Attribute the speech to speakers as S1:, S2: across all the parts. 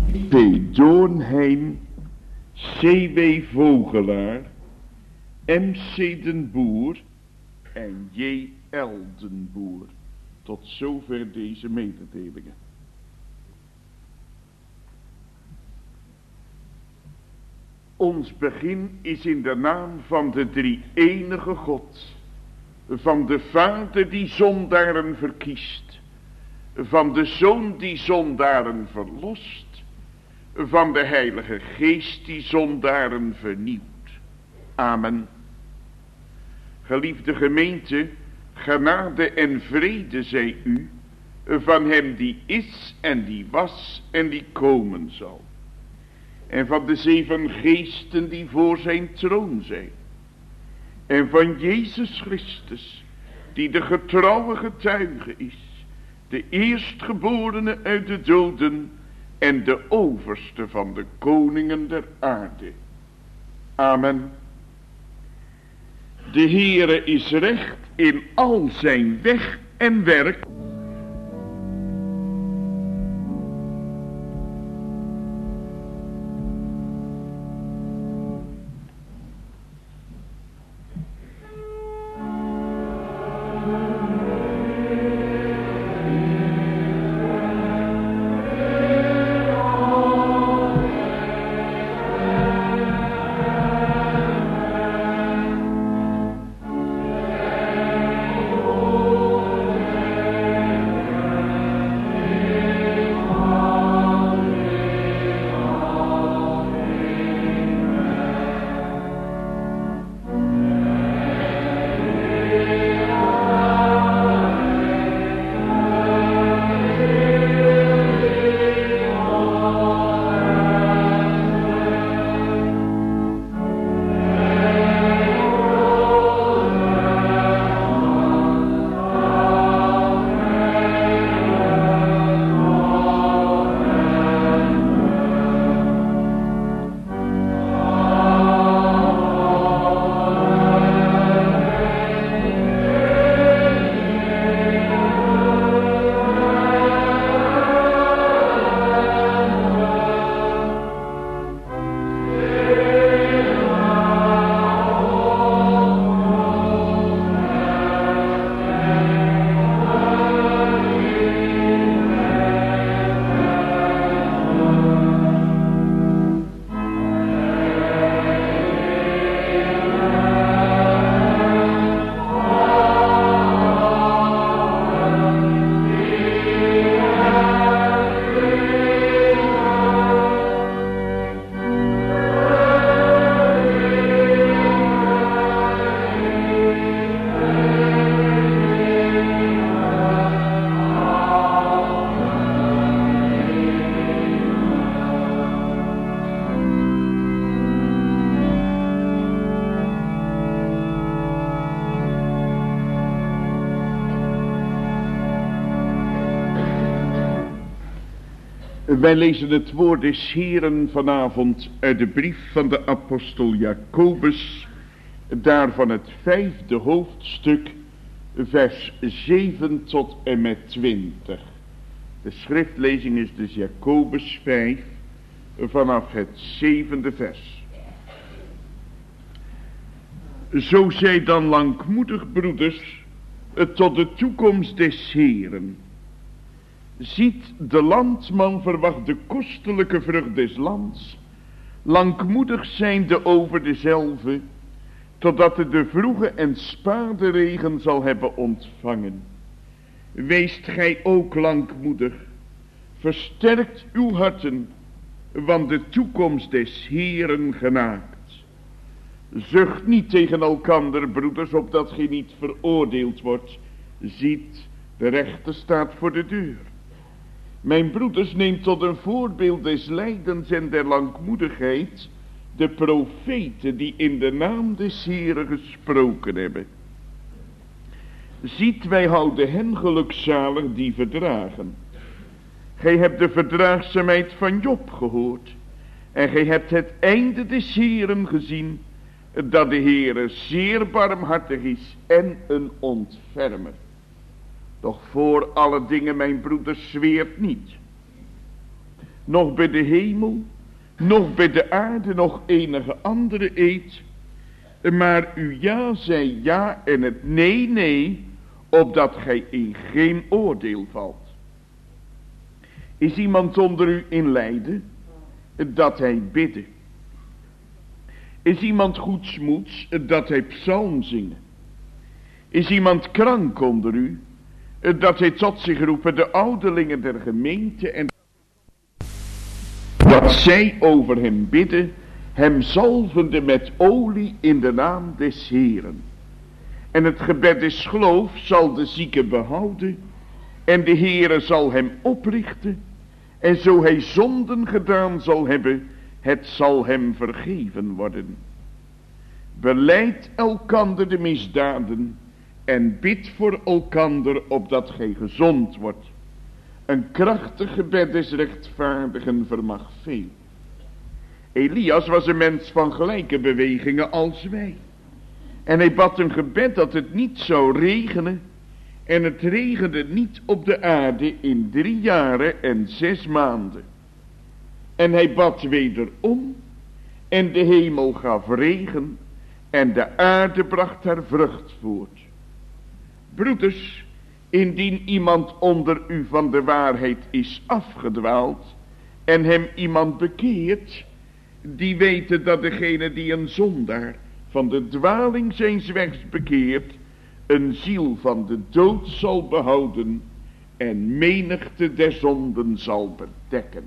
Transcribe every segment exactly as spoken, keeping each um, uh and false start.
S1: P. Doornheim, C W. Vogelaar, M C den Boer en J. L. den Boer. Tot zover deze mededelingen. Ons begin is in de naam van de drie-enige God, van de Vader die zondaren verkiest, van de Zoon die zondaren verlost, van de Heilige Geest die zondaren vernieuwt. Amen. Geliefde gemeente, genade en vrede zij u, van hem die is en die was en die komen zal. En van de zeven geesten die voor zijn troon zijn. En van Jezus Christus, die de getrouwe getuige is, de eerstgeborene uit de doden en de overste van de koningen der aarde. Amen. De Heere is recht in al zijn weg en werk. Wij lezen het woord des Heeren vanavond uit de brief van de apostel Jacobus, daarvan het vijfde hoofdstuk, vers zeven tot en met twintig. De schriftlezing is dus Jacobus vijf, vanaf het zevende vers. Zo zij dan langmoedig, broeders, tot de toekomst des Heeren. Ziet, de landman verwacht de kostelijke vrucht des lands, langmoedig zijnde over dezelve, totdat het de vroege en spade regen zal hebben ontvangen. Weest gij ook langmoedig, versterkt uw harten, want de toekomst des Heeren genaakt. Zucht niet tegen elkander, broeders, opdat gij niet veroordeeld wordt. Ziet, de rechter staat voor de deur. Mijn broeders, neemt tot een voorbeeld des lijdens en der langmoedigheid de profeten die in de naam des Heeren gesproken hebben. Ziet, wij houden hen gelukzalig die verdragen. Gij hebt de verdraagzaamheid van Job gehoord, en gij hebt het einde des Heeren gezien, dat de Heere zeer barmhartig is en een ontfermer. Doch voor alle dingen, mijn broeders, zweert niet. nog bij de hemel, nog bij de aarde, nog enige andere eed. Maar uw ja zij ja en het nee nee, opdat gij in geen oordeel valt. Is iemand onder u in lijden, dat hij bidde. Is iemand goedsmoeds, dat hij psalm zingen. Is iemand krank onder u, dat hij tot zich roepen de ouderlingen der gemeente en dat zij over hem bidden, hem zalvende met olie in de naam des Heeren. En het gebed des geloof zal de zieke behouden en de Heere zal hem oprichten. En zo hij zonden gedaan zal hebben, het zal hem vergeven worden. Belijd elkander de misdaden en bid voor elkander opdat gij gezond wordt. Een krachtig gebed des rechtvaardigen vermag veel. Elias was een mens van gelijke bewegingen als wij. En hij bad een gebed dat het niet zou regenen. En het regende niet op de aarde in drie jaren en zes maanden. En hij bad wederom. En de hemel gaf regen. En de aarde bracht haar vrucht voort. Broeders, indien iemand onder u van de waarheid is afgedwaald. En hem iemand bekeert. Die weten dat degene die een zondaar van de dwaling zijns wegs bekeert, een ziel van de dood zal behouden en menigte der zonden zal bedekken.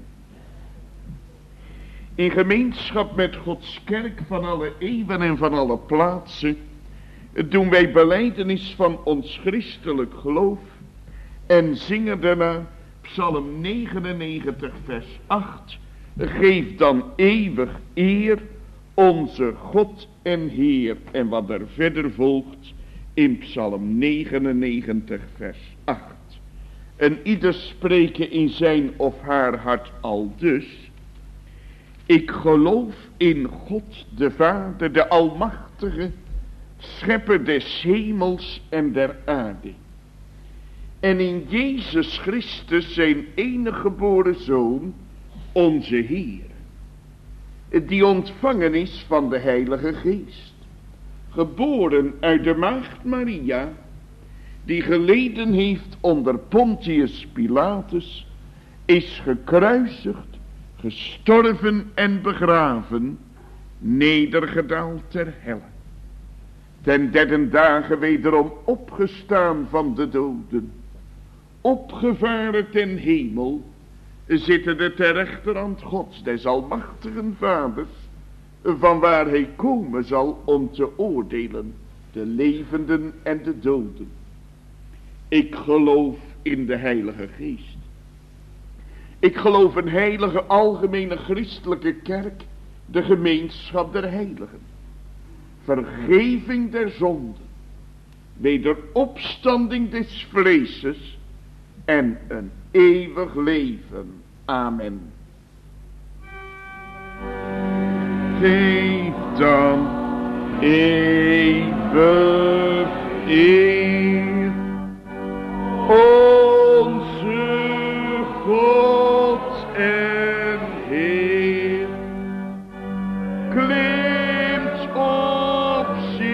S1: In gemeenschap met Gods kerk van alle eeuwen en van alle plaatsen doen wij belijdenis van ons christelijk geloof en zingen daarna Psalm negenennegentig vers acht. Geef dan eeuwig eer onze God en Heer. En wat er verder volgt in Psalm negenennegentig vers acht. En ieder spreken in zijn of haar hart al dus. Ik geloof in God de Vader, de Almachtige, Schepper des hemels en der aarde. En in Jezus Christus zijn enige geboren Zoon, onze Heer, die ontvangen is van de Heilige Geest, geboren uit de maagd Maria, die geleden heeft onder Pontius Pilatus, is gekruisigd, gestorven en begraven, nedergedaald ter helle. Ten derde dagen wederom opgestaan van de doden, opgevaren ten hemel, zittende ter rechterhand Gods, des almachtigen Vaders, van waar hij komen zal om te oordelen, de levenden en de doden. Ik geloof in de Heilige Geest. Ik geloof een heilige algemene christelijke kerk, de gemeenschap der heiligen, vergeving der zonden, wederopstanding des vleeses en een eeuwig leven. Amen. Geef dan eeuwig eer onze God en Heer. Klimt op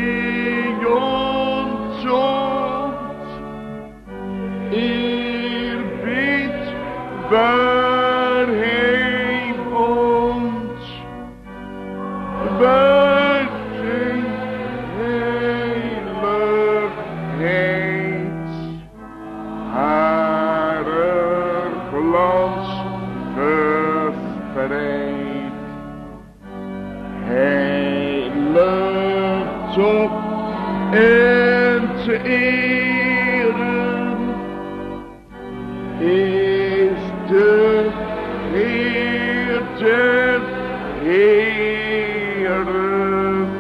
S1: Sion tot eerbied waar hij woont, waar zijn heiligheid haar glans verspreidt. Heilig op en te eren is de Heer der Heeren.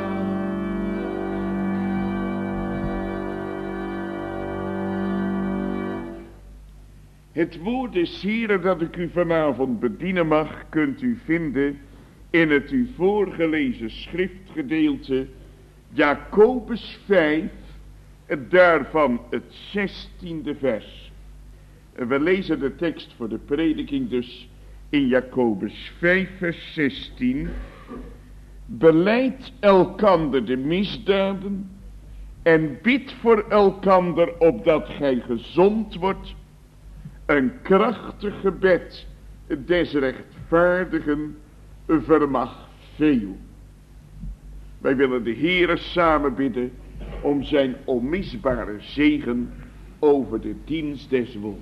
S1: Het woord des Heeren dat ik u vanavond bedienen mag, kunt u vinden in het u voorgelezen schriftgedeelte Jacobus vijf, daarvan het zestiende vers. We lezen de tekst voor de prediking dus in Jacobus vijf vers zestien. Belijdt elkander de misdaden en bid voor elkander opdat gij gezond wordt. Een krachtig gebed des rechtvaardigen vermag veel. Wij willen de Heere samen bidden om zijn onmisbare zegen over de dienst des woords.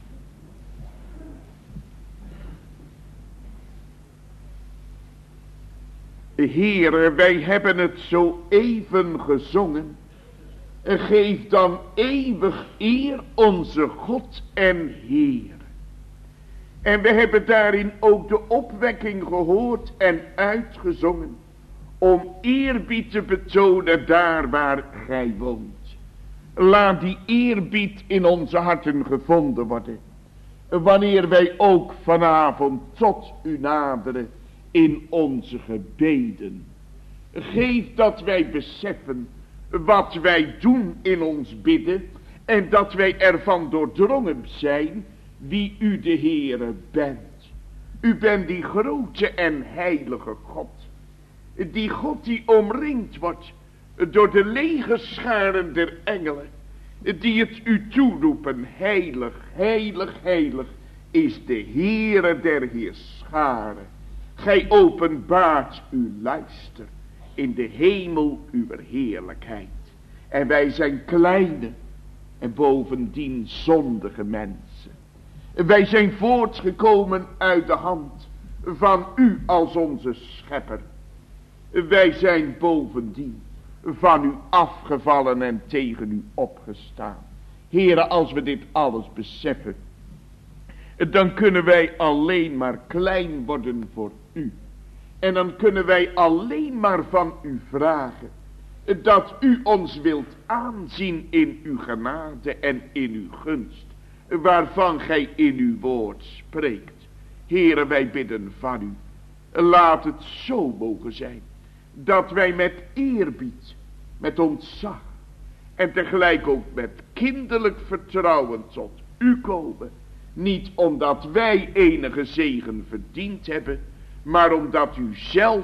S1: Heere, wij hebben het zo even gezongen. Geef dan eeuwig eer onze God en Heer. En we hebben daarin ook de opwekking gehoord en uitgezongen. Om eerbied te betonen daar waar gij woont. Laat die eerbied in onze harten gevonden worden. Wanneer wij ook vanavond tot u naderen in onze gebeden. Geef dat wij beseffen wat wij doen in ons bidden. En dat wij ervan doordrongen zijn wie u de Heere bent. U bent die grote en heilige God. Die God die omringd wordt door de legerscharen der engelen. Die het u toeroepen. Heilig, heilig, heilig is de Heere der heerscharen. Gij openbaart uw luister in de hemel uw heerlijkheid. En wij zijn kleine en bovendien zondige mensen. Wij zijn voortgekomen uit de hand van u als onze schepper. Wij zijn bovendien van u afgevallen en tegen u opgestaan. Heere, als we dit alles beseffen, dan kunnen wij alleen maar klein worden voor u. En dan kunnen wij alleen maar van u vragen dat u ons wilt aanzien in uw genade en in uw gunst, waarvan gij in uw woord spreekt. Heere, wij bidden van u, laat het zo mogen zijn, dat wij met eerbied, met ontzag en tegelijk ook met kinderlijk vertrouwen tot u komen. Niet omdat wij enige zegen verdiend hebben, maar omdat u zelf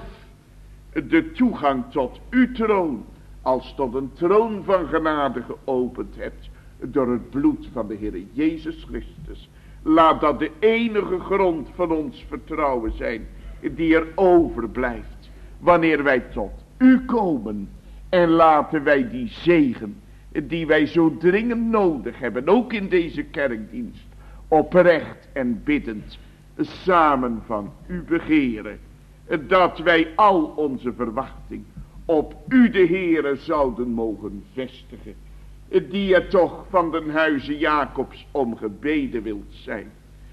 S1: de toegang tot uw troon als tot een troon van genade geopend hebt door het bloed van de Heer Jezus Christus. Laat dat de enige grond van ons vertrouwen zijn die er overblijft wanneer wij tot u komen. En laten wij die zegen die wij zo dringend nodig hebben, ook in deze kerkdienst, oprecht en biddend samen van u begeren. Dat wij al onze verwachting op u de Heere zouden mogen vestigen. Die er toch van den huize Jacobs om gebeden wilt zijn.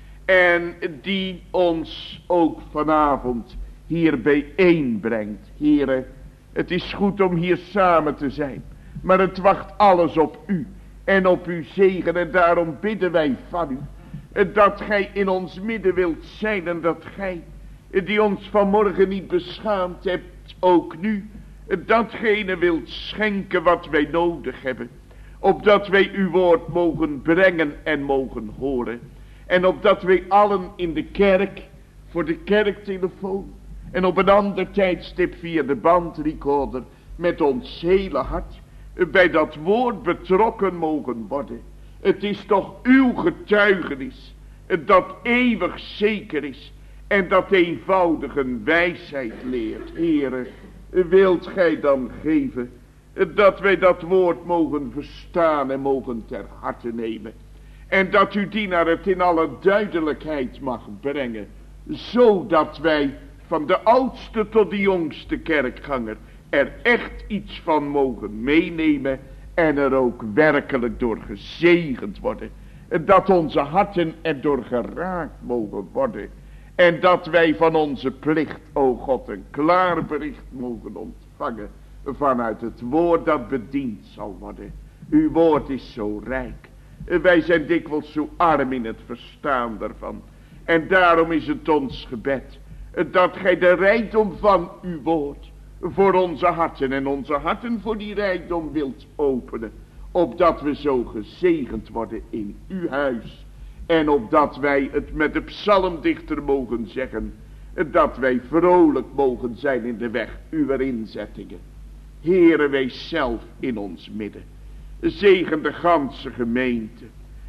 S1: En die ons ook vanavond hier bijeenbrengt. Heere, het is goed om hier samen te zijn. Maar het wacht alles op u en op uw zegen. En daarom bidden wij van u dat gij in ons midden wilt zijn. En dat gij, die ons vanmorgen niet beschaamd hebt, ook nu datgene wilt schenken wat wij nodig hebben. Opdat wij uw woord mogen brengen en mogen horen. En opdat wij allen in de kerk, voor de kerktelefoon en op een ander tijdstip via de bandrecorder met ons hele hart bij dat woord betrokken mogen worden. Het is toch uw getuigenis dat eeuwig zeker is en dat eenvoudig een wijsheid leert. Heere, wilt gij dan geven dat wij dat woord mogen verstaan en mogen ter harte nemen. En dat uw dienaar het in alle duidelijkheid mag brengen. Zodat wij van de oudste tot de jongste kerkganger er echt iets van mogen meenemen. En er ook werkelijk door gezegend worden. Dat onze harten erdoor geraakt mogen worden. En dat wij van onze plicht, o God, een klaar bericht mogen ontvangen. Vanuit het woord dat bediend zal worden. Uw woord is zo rijk. Wij zijn dikwijls zo arm in het verstaan daarvan. En daarom is het ons gebed dat gij de rijkdom van uw woord voor onze harten en onze harten voor die rijkdom wilt openen. Opdat we zo gezegend worden in uw huis En opdat wij het met de psalmdichter mogen zeggen, dat wij vrolijk mogen zijn in de weg uw inzettingen. Heere, wees zelf in ons midden. Zegen de ganse gemeente.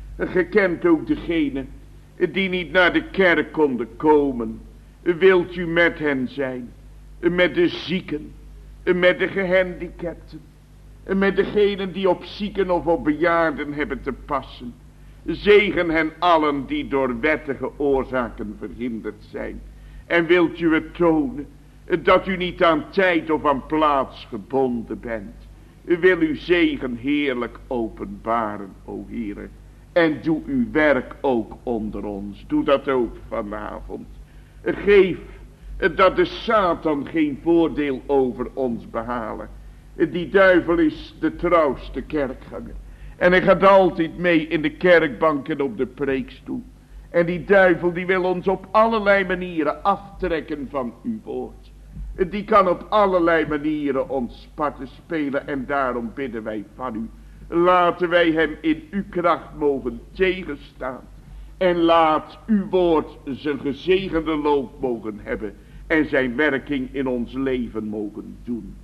S1: Gekend ook degene die niet naar de kerk konden komen. Wilt u met hen zijn, met de zieken, met de gehandicapten, met degenen die op zieken of op bejaarden hebben te passen. Zegen hen allen die door wettige oorzaken verhinderd zijn. En wilt u het tonen dat u niet aan tijd of aan plaats gebonden bent. Wil uw zegen heerlijk openbaren, o Heere. En doe uw werk ook onder ons. Doe dat ook vanavond. Geef dat de Satan geen voordeel over ons behalen. Die duivel is de trouwste kerkganger. En hij gaat altijd mee in de kerkbank en op de preekstoel. En die duivel die wil ons op allerlei manieren aftrekken van uw woord. Die kan op allerlei manieren ons parten spelen. En daarom bidden wij van u. Laten wij hem in uw kracht mogen tegenstaan. En laat uw woord zijn gezegende loop mogen hebben. En zijn werking in ons leven mogen doen.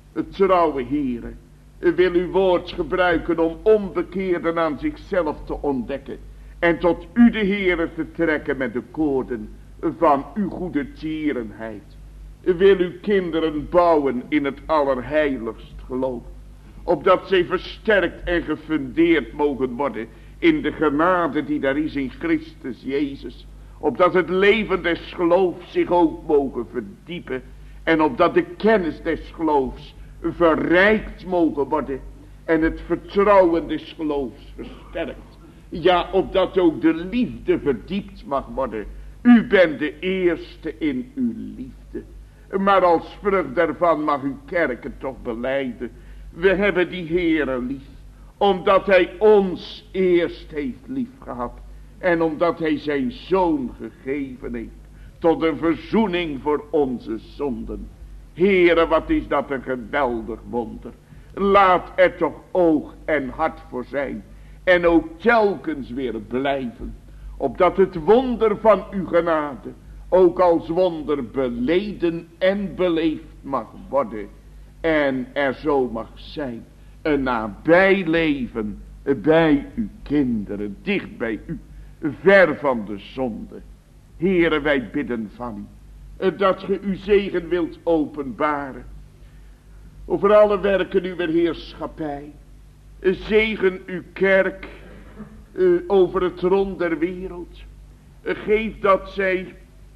S1: Trouwe Heere, wil uw woord gebruiken om onbekeerden aan zichzelf te ontdekken. En tot u de Heere te trekken met de koorden van uw goede tierenheid. Wil uw kinderen bouwen in het allerheiligst geloof. Opdat zij versterkt en gefundeerd mogen worden in de genade die daar is in Christus Jezus. Opdat het leven des geloofs zich ook mogen verdiepen. En opdat de kennis des geloofs verrijkt mogen worden. En het vertrouwen des geloofs versterkt. Ja, opdat ook de liefde verdiept mag worden. U bent de eerste in uw liefde. Maar als vrucht daarvan mag uw kerken toch belijden. We hebben die Heere lief. Omdat hij ons eerst heeft lief gehad. En omdat hij zijn zoon gegeven heeft. Tot een verzoening voor onze zonden. Heere, wat is dat een geweldig wonder. Laat er toch oog en hart voor zijn. En ook telkens weer blijven. Opdat het wonder van uw genade ook als wonder beleden en beleefd mag worden. En er zo mag zijn. Een nabij leven bij uw kinderen. Dicht bij u. Ver van de zonde. Heere, wij bidden van u. Dat ge uw zegen wilt openbaren. Over alle werken uw heerschappij. Zegen uw kerk. Uh, over het rond der wereld. Uh, geef dat zij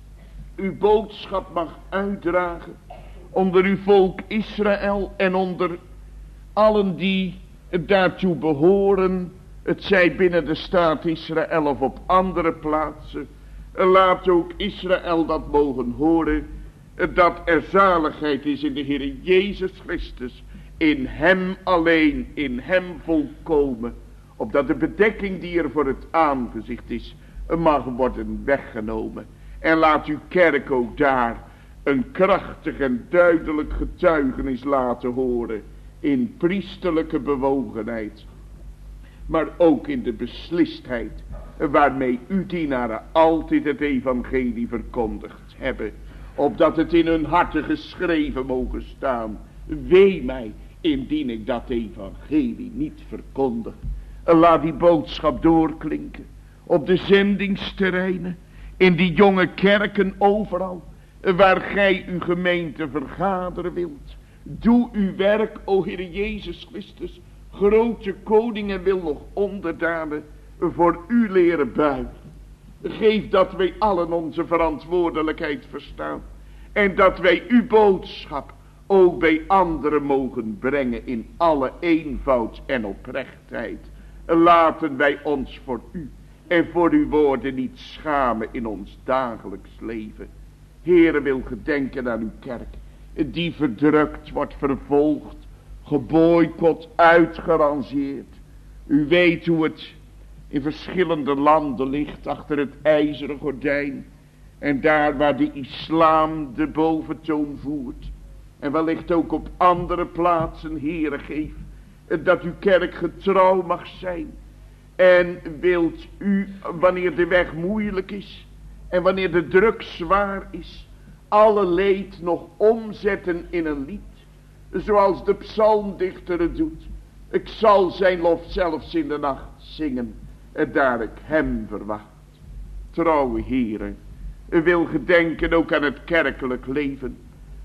S1: uw boodschap mag uitdragen. Onder uw volk Israël. En onder allen die daartoe behoren. Het zij binnen de staat Israël of op andere plaatsen. Laat ook Israël dat mogen horen. Dat er zaligheid is in de Heer Jezus Christus. In hem alleen, in hem volkomen. Opdat de bedekking die er voor het aangezicht is, mag worden weggenomen. En laat uw kerk ook daar een krachtig en duidelijk getuigenis laten horen. In priesterlijke bewogenheid. Maar ook in de beslistheid waarmee uw dienaren altijd het evangelie verkondigd hebben. Opdat het in hun harten geschreven mogen staan. Wee mij indien ik dat evangelie niet verkondig. Laat die boodschap doorklinken. Op de zendingsterreinen. In die jonge kerken overal. Waar gij uw gemeente vergaderen wilt. Doe uw werk, o Heer Jezus Christus. Grote koningen wil nog onderdanen voor u leren buigen. Geef dat wij allen onze verantwoordelijkheid verstaan. En dat wij uw boodschap ook bij anderen mogen brengen in alle eenvoud en oprechtheid. Laten wij ons voor u en voor uw woorden niet schamen in ons dagelijks leven. Heere, wil gedenken aan uw kerk, die verdrukt wordt, vervolgd, geboycott, uitgerangeerd. U weet hoe het in verschillende landen ligt achter het ijzeren gordijn. En daar waar de islam de boventoon voert. En wellicht ook op andere plaatsen, Heere, geef dat uw kerk getrouw mag zijn. En wilt u, wanneer de weg moeilijk is en wanneer de druk zwaar is, alle leed nog omzetten in een lied, zoals de psalmdichter het doet. Ik zal zijn lof zelfs in de nacht zingen, daar ik hem verwacht. Trouwe heren, wil gedenken ook aan het kerkelijk leven,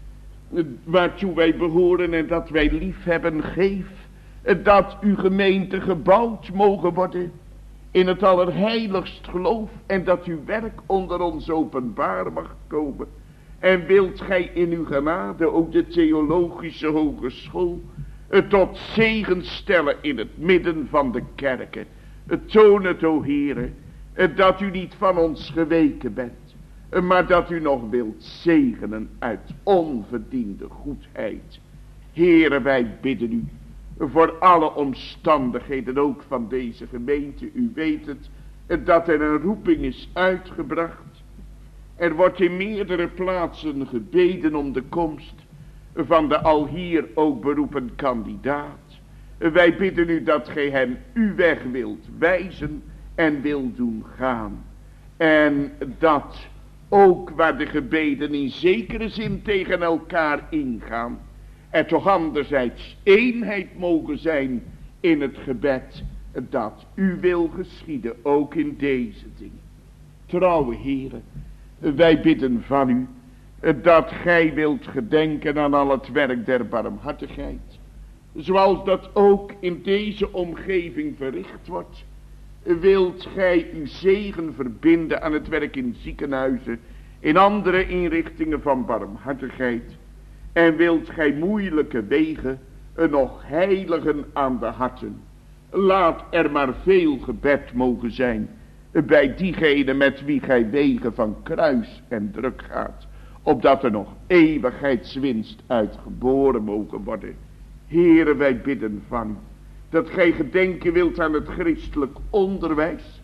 S1: waartoe wij behoren en dat wij lief hebben. Geef dat uw gemeente gebouwd mogen worden in het allerheiligst geloof en dat uw werk onder ons openbaar mag komen. En wilt gij in uw genade ook de theologische hogeschool tot zegen stellen in het midden van de kerken. Toon het, o Heere, dat u niet van ons geweken bent, maar dat u nog wilt zegenen uit onverdiende goedheid. Heere, wij bidden u voor alle omstandigheden, ook van deze gemeente. U weet het, dat er een roeping is uitgebracht. Er wordt in meerdere plaatsen gebeden om de komst van de al hier ook beroepen kandidaat. Wij bidden u dat gij hem uw weg wilt wijzen en wilt doen gaan. En dat ook waar de gebeden in zekere zin tegen elkaar ingaan, er toch anderzijds eenheid mogen zijn in het gebed, dat uw wil geschieden, ook in deze dingen. Trouwe heren, wij bidden van u, dat gij wilt gedenken aan al het werk der barmhartigheid, zoals dat ook in deze omgeving verricht wordt. Wilt gij uw zegen verbinden aan het werk in ziekenhuizen, in andere inrichtingen van barmhartigheid, en wilt gij moeilijke wegen nog heiligen aan de harten. Laat er maar veel gebed mogen zijn bij diegene met wie gij wegen van kruis en druk gaat, opdat er nog eeuwigheidswinst uit geboren mogen worden. Heere, wij bidden van u, dat gij gedenken wilt aan het christelijk onderwijs.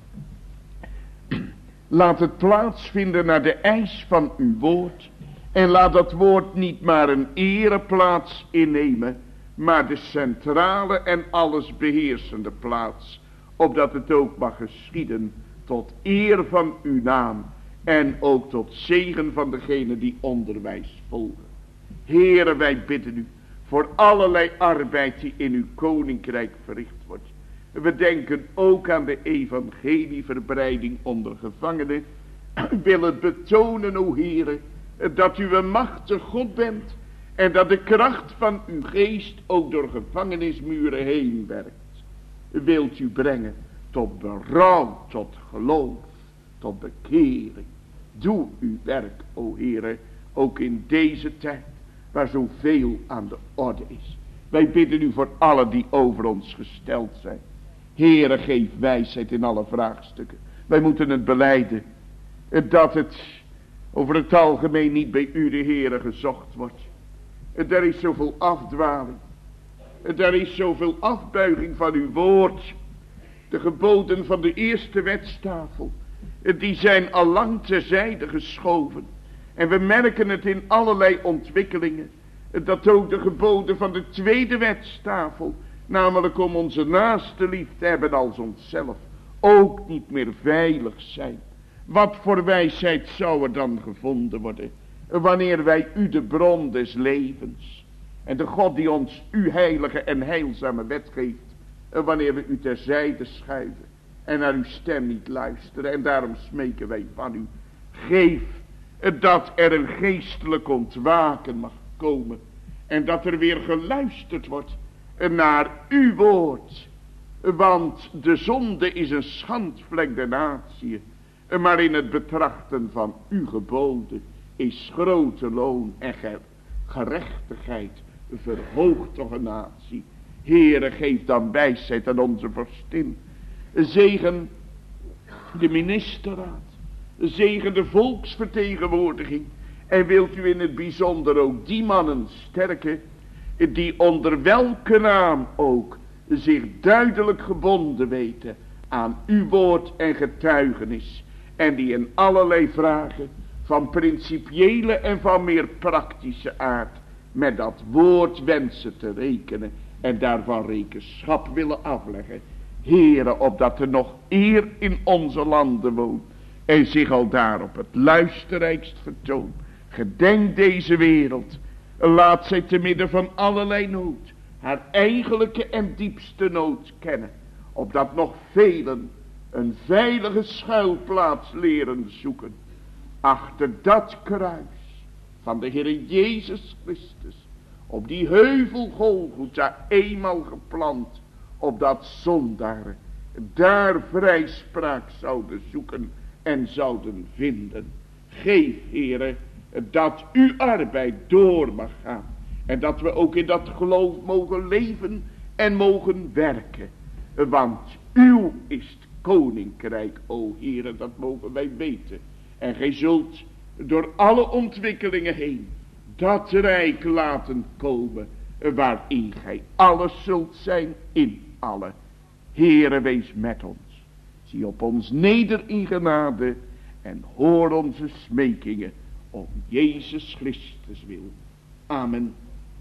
S1: Laat het plaatsvinden naar de eis van uw woord, en laat dat woord niet maar een ereplaats innemen, maar de centrale en alles beheersende plaats, opdat het ook mag geschieden tot eer van uw naam en ook tot zegen van degene die onderwijs volgen. Heere, wij bidden u voor allerlei arbeid die in uw koninkrijk verricht wordt. We denken ook aan de evangelieverbreiding onder gevangenen. We willen betonen, o Heere, dat u een machtig God bent en dat de kracht van uw geest ook door gevangenismuren heen werkt. Wilt u brengen tot berouw, tot geloof, tot bekering. Doe uw werk, o Heere, ook in deze tijd waar zoveel aan de orde is. Wij bidden u voor allen die over ons gesteld zijn. Heere, geef wijsheid in alle vraagstukken. Wij moeten het belijden, dat het over het algemeen niet bij u de Heere gezocht wordt. Er is zoveel afdwaling. Er is zoveel afbuiging van uw woord. De geboden van de eerste wetstafel, die zijn al lang terzijde geschoven. En we merken het in allerlei ontwikkelingen, dat ook de geboden van de tweede wetstafel, namelijk om onze naaste lief te hebben als onszelf, ook niet meer veilig zijn. Wat voor wijsheid zou er dan gevonden worden, wanneer wij u de bron des levens en de God die ons uw heilige en heilzame wet geeft, wanneer we u terzijde schuiven en naar uw stem niet luisteren. En daarom smeken wij van u, geef dat er een geestelijk ontwaken mag komen en dat er weer geluisterd wordt naar uw woord. Want de zonde is een schandvlek der natie, maar in het betrachten van uw geboden is grote loon en gerechtigheid verhoogt toch een natie. Heere, geef dan wijsheid aan onze vorstin. Zegen de ministerraad. Zegen de volksvertegenwoordiging. En wilt u in het bijzonder ook die mannen sterken, die onder welke naam ook zich duidelijk gebonden weten aan uw woord en getuigenis. En die in allerlei vragen van principiële en van meer praktische aard met dat woord wensen te rekenen en daarvan rekenschap willen afleggen. Heere, opdat er nog eer in onze landen woont en zich al daar op het luisterrijkst vertoont. Gedenk deze wereld, laat zij te midden van allerlei nood haar eigenlijke en diepste nood kennen, opdat nog velen een veilige schuilplaats leren zoeken achter dat kruis van de Heere Jezus Christus, op die heuvel Golgotha eenmaal geplant, opdat zondaren daar vrijspraak zouden zoeken en zouden vinden. Geef, Heere, dat uw arbeid door mag gaan en dat we ook in dat geloof mogen leven en mogen werken, want uw is het koninkrijk, o Heere, dat mogen wij weten. En gij zult door alle ontwikkelingen heen dat rijk laten komen, waarin gij alles zult zijn in alle. Heere, wees met ons. Zie op ons neder in genade en hoor onze smekingen om Jezus Christus wil. Amen.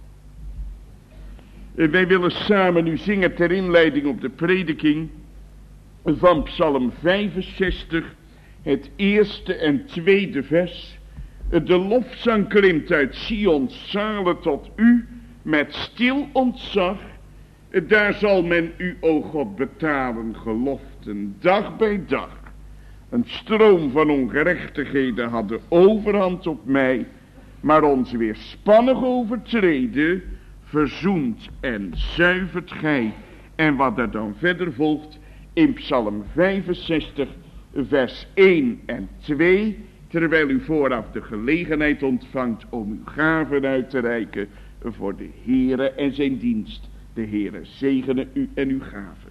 S1: Wij willen samen nu zingen ter inleiding op de prediking van Psalm vijfenzestig, het eerste en tweede vers. De lofzang klimt uit Sions zalen tot u met stil ontzag. Daar zal men u, o God, betalen geloften dag bij dag. Een stroom van ongerechtigheden had de overhand op mij, maar ons weerspannig overtreden verzoent en zuivert gij. En wat er dan verder volgt in Psalm vijfenzestig vers één en twee, terwijl u vooraf de gelegenheid ontvangt om uw gaven uit te reiken voor de Heere en zijn dienst. De Heere zegene u en uw gaven.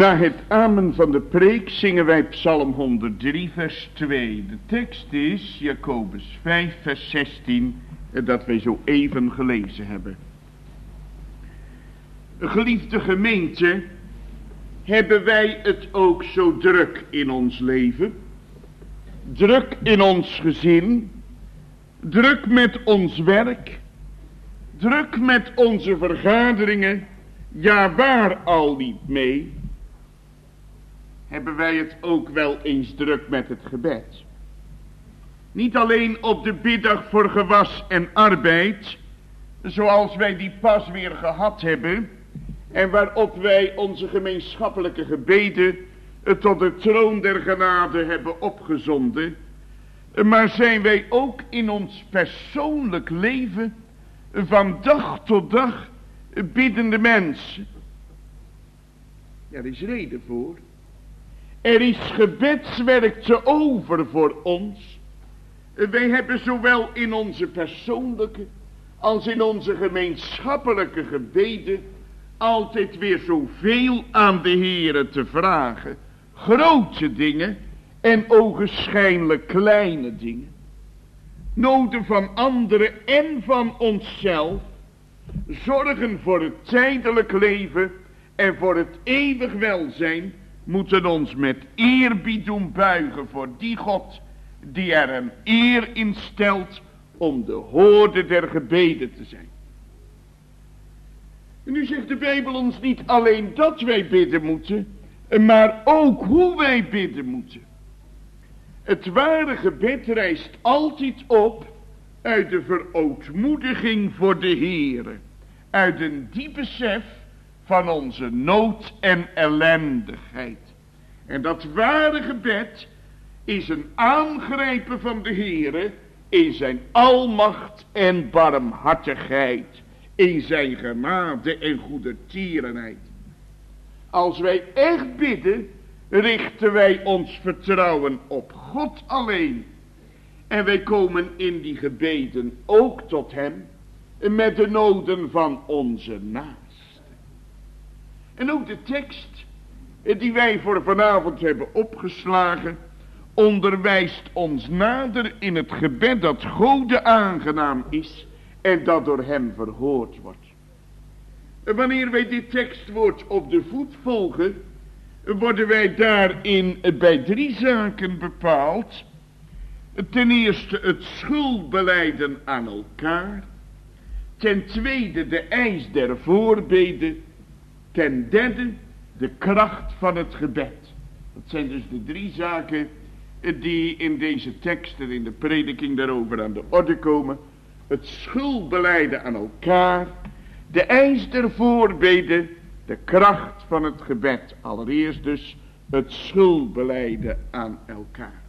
S1: Na het amen van de preek zingen wij Psalm honderddrie vers twee. De tekst is Jacobus vijf vers zestien, dat wij zo even gelezen hebben. Geliefde gemeente, hebben wij het ook zo druk in ons leven? Druk in ons gezin? Druk met ons werk? Druk met onze vergaderingen? Ja, waar al niet mee? Hebben wij het ook wel eens druk met het gebed? Niet alleen op de biddag voor gewas en arbeid, zoals wij die pas weer gehad hebben, en waarop wij onze gemeenschappelijke gebeden tot de troon der genade hebben opgezonden, maar zijn wij ook in ons persoonlijk leven van dag tot dag biddende mensen? Er is reden voor. Er is gebedswerk te over voor ons. Wij hebben zowel in onze persoonlijke als in onze gemeenschappelijke gebeden altijd weer zoveel aan de Heere te vragen. Grote dingen en ogenschijnlijk kleine dingen. Noden van anderen en van onszelf. Zorgen voor het tijdelijk leven en voor het eeuwig welzijn moeten ons met eerbied doen buigen voor die God die er een eer in stelt om de hoorde der gebeden te zijn. En nu zegt de Bijbel ons niet alleen dat wij bidden moeten, maar ook hoe wij bidden moeten. Het ware gebed rijst altijd op uit de verootmoediging voor de Heere, uit een diep besef van onze nood en ellendigheid. En dat ware gebed is een aangrijpen van de Heere in zijn almacht en barmhartigheid, in zijn genade en goedertierenheid. Als wij echt bidden, richten wij ons vertrouwen op God alleen. En wij komen in die gebeden ook tot hem met de noden van onze naasten. En ook de tekst die wij voor vanavond hebben opgeslagen onderwijst ons nader in het gebed dat Gode aangenaam is en dat door hem verhoord wordt. En wanneer wij dit tekstwoord op de voet volgen, worden wij daarin bij drie zaken bepaald. Ten eerste het schuldbelijden aan elkaar. Ten tweede de eis der voorbede. Ten derde de kracht van het gebed. Dat zijn dus de drie zaken die in deze teksten in de prediking daarover aan de orde komen. Het schuldbelijden aan elkaar. De eis der voorbede. De kracht van het gebed. Allereerst dus het schuldbelijden aan elkaar.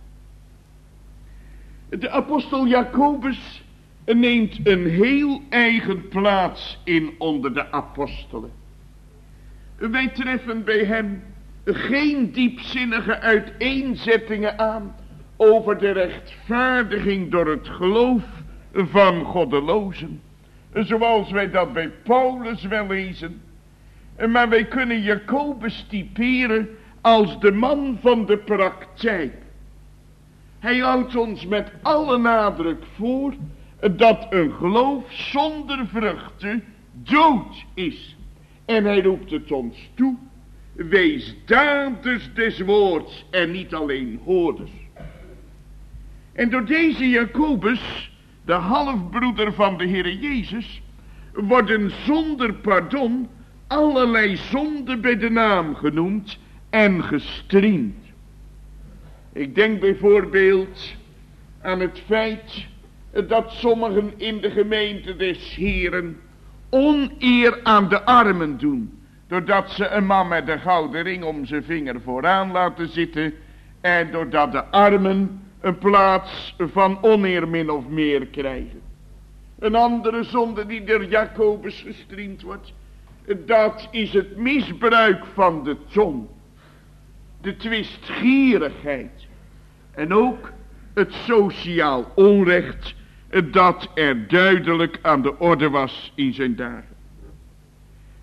S1: De apostel Jacobus neemt een heel eigen plaats in onder de apostelen. Wij treffen bij hem geen diepzinnige uiteenzettingen aan over de rechtvaardiging door het geloof van goddelozen, zoals wij dat bij Paulus wel lezen. Maar wij kunnen Jacobus typeren als de man van de praktijk. Hij houdt ons met alle nadruk voor dat een geloof zonder vruchten dood is. En hij roept het ons toe, wees daders des woords en niet alleen hoorders. En door deze Jacobus, de halfbroeder van de Heere Jezus, worden zonder pardon allerlei zonden bij de naam genoemd en gestriemd. Ik denk bijvoorbeeld aan het feit dat sommigen in de gemeente des Heeren oneer aan de armen doen, doordat ze een man met een gouden ring om zijn vinger vooraan laten zitten en doordat de armen een plaats van oneer min of meer krijgen. Een andere zonde die door Jacobus gestriemd wordt, dat is het misbruik van de tong, de twistgierigheid en ook het sociaal onrecht dat er duidelijk aan de orde was in zijn dagen.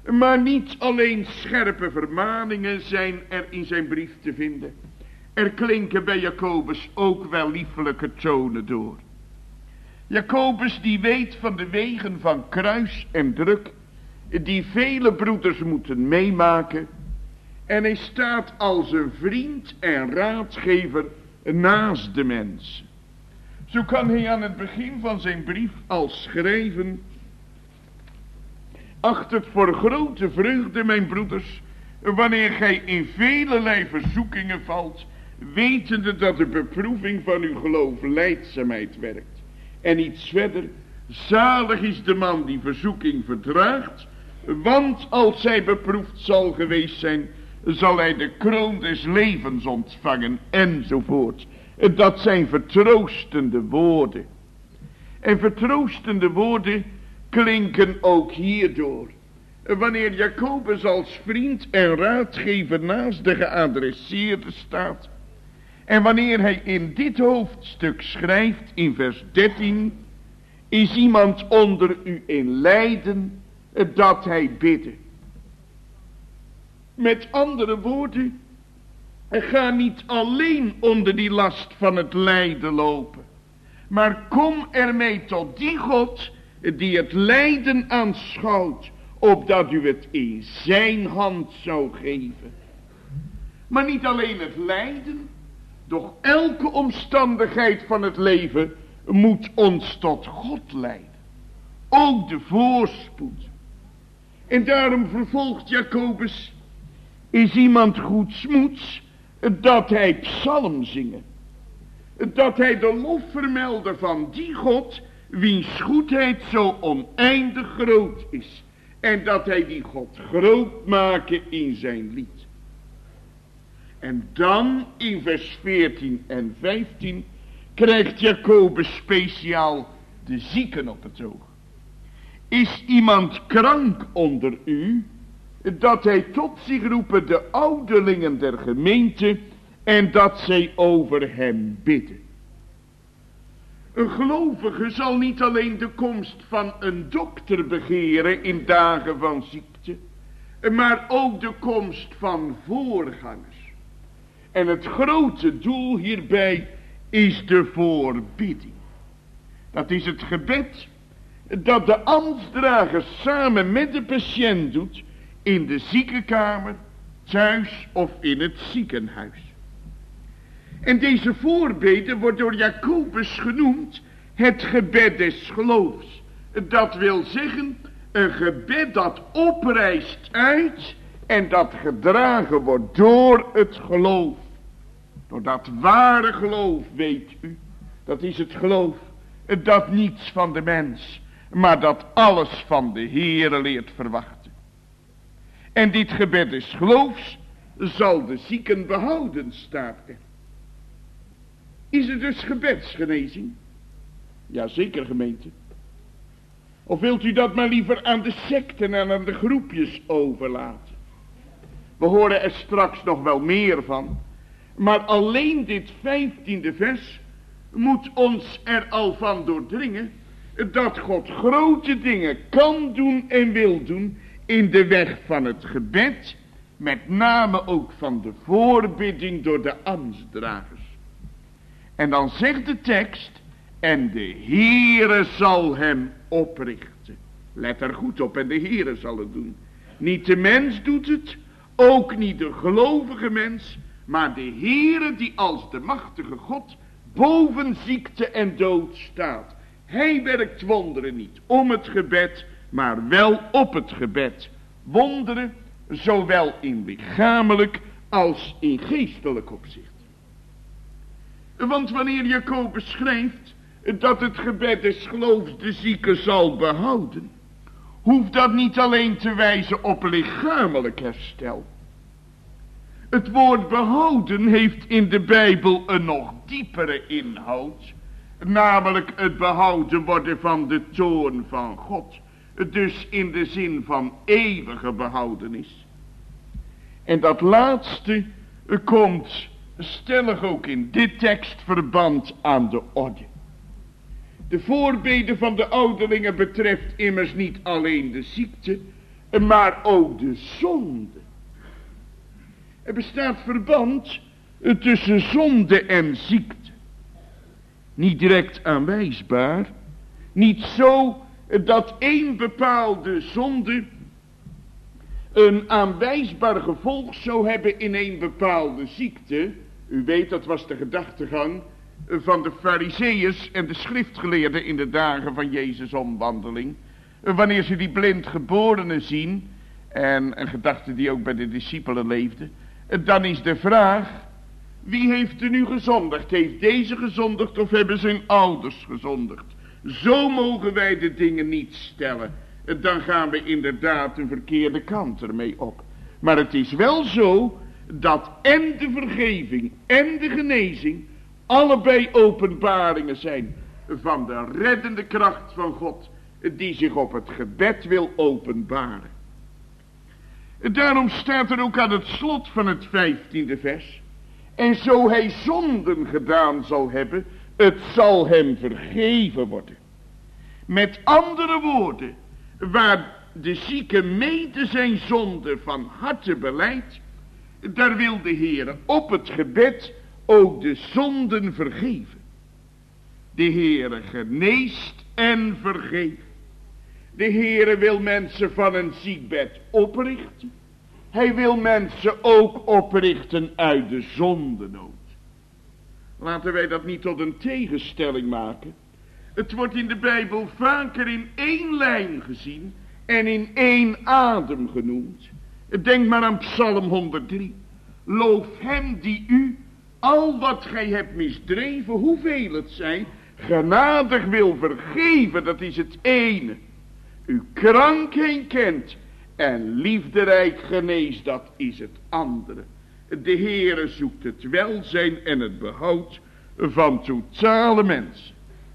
S1: Maar niet alleen scherpe vermaningen zijn er in zijn brief te vinden. Er klinken bij Jacobus ook wel liefelijke tonen door. Jacobus die weet van de wegen van kruis en druk, die vele broeders moeten meemaken. En hij staat als een vriend en raadgever naast de mensen. Zo kan hij aan het begin van zijn brief al schrijven: acht het voor grote vreugde, mijn broeders, wanneer gij in velelei verzoekingen valt, wetende dat de beproeving van uw geloof lijdzaamheid werkt. En iets verder: zalig is de man die verzoeking verdraagt, want als zij beproefd zal geweest zijn, zal hij de kroon des levens ontvangen, enzovoort. Dat zijn vertroostende woorden. En vertroostende woorden klinken ook hierdoor. Wanneer Jacobus als vriend en raadgever naast de geadresseerde staat. En wanneer hij in dit hoofdstuk schrijft in vers dertien. Is iemand onder u in lijden, dat hij bidde. Met andere woorden, ga niet alleen onder die last van het lijden lopen. Maar kom ermee tot die God die het lijden aanschouwt, opdat u het in zijn hand zou geven. Maar niet alleen het lijden, doch elke omstandigheid van het leven moet ons tot God leiden. Ook de voorspoed. En daarom vervolgt Jacobus: is iemand goedsmoeds, dat hij psalm zingen. Dat hij de lof vermelde van die God, wiens goedheid zo oneindig groot is. En dat hij die God groot maken in zijn lied. En dan in vers veertien en vijftien krijgt Jacobus speciaal de zieken op het oog. Is iemand krank onder u, dat hij tot zich roepen de ouderlingen der gemeente en dat zij over hem bidden. Een gelovige zal niet alleen de komst van een dokter begeren in dagen van ziekte, maar ook de komst van voorgangers. En het grote doel hierbij is de voorbidding. Dat is het gebed dat de ambtsdrager samen met de patiënt doet in de ziekenkamer, thuis of in het ziekenhuis. En deze voorbeden wordt door Jacobus genoemd het gebed des geloofs. Dat wil zeggen, een gebed dat oprijst uit en dat gedragen wordt door het geloof. Door dat ware geloof, weet u, dat is het geloof dat niets van de mens, maar dat alles van de Heere leert verwachten. En dit gebed des geloofs zal de zieken behouden, staat er. Is het dus gebedsgenezing? Jazeker, gemeente. Of wilt u dat maar liever aan de secten en aan de groepjes overlaten? We horen er straks nog wel meer van. Maar alleen dit vijftiende vers moet ons er al van doordringen dat God grote dingen kan doen en wil doen in de weg van het gebed, met name ook van de voorbidding door de ambtsdragers. En dan zegt de tekst, en de Heere zal hem oprichten. Let er goed op, en de Heere zal het doen. Niet de mens doet het, ook niet de gelovige mens, maar de Heere die als de machtige God boven ziekte en dood staat. Hij werkt wonderen niet om het gebed, maar wel op het gebed. Wonderen, zowel in lichamelijk als in geestelijk opzicht. Want wanneer Jacobus schrijft dat het gebed des geloofs de zieke zal behouden, hoeft dat niet alleen te wijzen op lichamelijk herstel. Het woord behouden heeft in de Bijbel een nog diepere inhoud, namelijk het behouden worden van de toorn van God, dus in de zin van eeuwige behoudenis. En dat laatste komt stellig ook in dit tekstverband aan de orde. De voorbeden van de ouderlingen betreft immers niet alleen de ziekte, maar ook de zonde. Er bestaat verband tussen zonde en ziekte. Niet direct aanwijsbaar. Niet zo dat één bepaalde zonde een aanwijsbaar gevolg zou hebben in een bepaalde ziekte. U weet, dat was de gedachtegang van de Farizeeërs en de schriftgeleerden in de dagen van Jezus' omwandeling. Wanneer ze die blind geborenen zien, en een gedachte die ook bij de discipelen leefde, dan is de vraag: wie heeft er nu gezondigd? Heeft deze gezondigd of hebben zijn ouders gezondigd? Zo mogen wij de dingen niet stellen. Dan gaan we inderdaad een verkeerde kant ermee op. Maar het is wel zo dat en de vergeving en de genezing allebei openbaringen zijn van de reddende kracht van God, die zich op het gebed wil openbaren. Daarom staat er ook aan het slot van het vijftiende vers: en zo hij zonden gedaan zal hebben, het zal hem vergeven worden. Met andere woorden, waar de zieke mede zijn zonde van harte belijdt, daar wil de Heer op het gebed ook de zonden vergeven. De Heer geneest en vergeeft. De Heer wil mensen van een ziekbed oprichten. Hij wil mensen ook oprichten uit de zondenood. Laten wij dat niet tot een tegenstelling maken. Het wordt in de Bijbel vaker in één lijn gezien en in één adem genoemd. Denk maar aan Psalm honderddrie. Loof hem die u al wat gij hebt misdreven, hoeveel het zij, genadig wil vergeven. Dat is het ene. U krankheid kent en liefderijk geneest, dat is het andere. De Heere zoekt het welzijn en het behoud van totale mensen.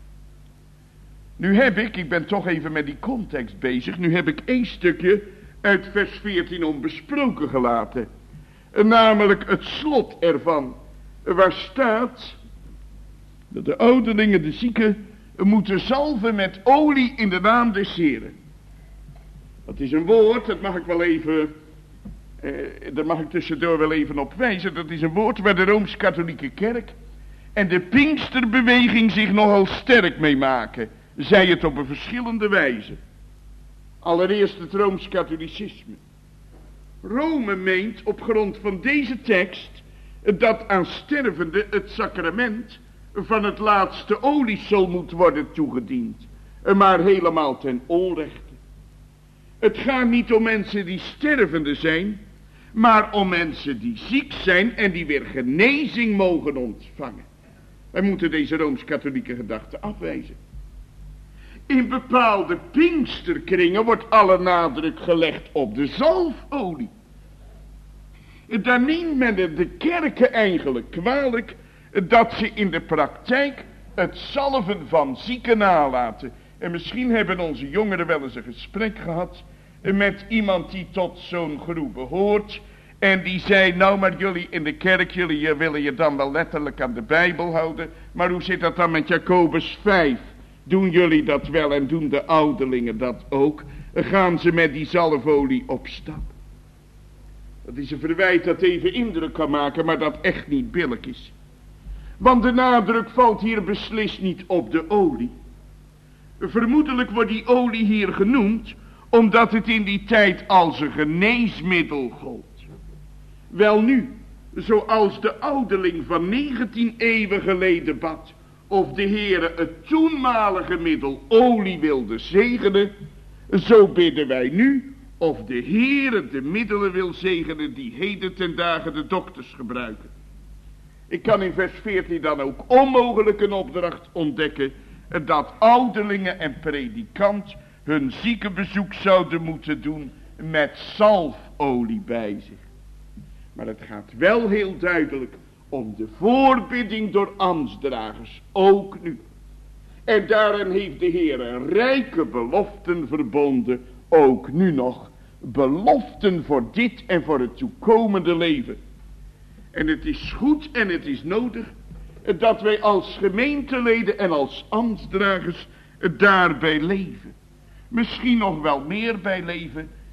S1: Nu heb ik, ik ben toch even met die context bezig, nu heb ik één stukje uit vers veertien onbesproken gelaten. Namelijk het slot ervan, waar staat dat de ouderlingen, de zieken, moeten zalven met olie in de naam des Heren. Dat is een woord, dat mag ik wel even, eh, daar mag ik tussendoor wel even op wijzen. Dat is een woord waar de Rooms-Katholieke Kerk en de Pinksterbeweging zich nogal sterk mee maken. Zij het op een verschillende wijze. Allereerst het Rooms-Katholicisme. Rome meent op grond van deze tekst dat aan stervenden het sacrament van het laatste oliesel moet worden toegediend. Maar helemaal ten onrechte. Het gaat niet om mensen die stervende zijn, maar om mensen die ziek zijn en die weer genezing mogen ontvangen. Wij moeten deze Rooms-Katholieke gedachte afwijzen. In bepaalde Pinksterkringen wordt alle nadruk gelegd op de zalfolie. Daar neemt men de kerken eigenlijk kwalijk dat ze in de praktijk het zalven van zieken nalaten. En misschien hebben onze jongeren wel eens een gesprek gehad met iemand die tot zo'n groep behoort. En die zei, nou maar jullie in de kerk, jullie willen je dan wel letterlijk aan de Bijbel houden. Maar hoe zit dat dan met Jacobus vijf? Doen jullie dat wel en doen de ouderlingen dat ook? Gaan ze met die zalfolie op stap? Dat is een verwijt dat even indruk kan maken, maar dat echt niet billijk is. Want de nadruk valt hier beslist niet op de olie. Vermoedelijk wordt die olie hier genoemd, omdat het in die tijd als een geneesmiddel gold. Welnu, zoals de ouderling van negentien eeuwen geleden bad, of de Heere het toenmalige middel olie wilde zegenen, zo bidden wij nu of de Heere de middelen wil zegenen die heden ten dagen de dokters gebruiken. Ik kan in vers veertien dan ook onmogelijk een opdracht ontdekken dat ouderlingen en predikant hun ziekenbezoek zouden moeten doen met zalfolie bij zich. Maar het gaat wel heel duidelijk om de voorbidding door ambtsdragers, ook nu. En daarin heeft de Heer rijke beloften verbonden, ook nu nog. Beloften voor dit en voor het toekomende leven. En het is goed en het is nodig dat wij als gemeenteleden en als ambtsdragers daarbij leven. Misschien nog wel meer bij leven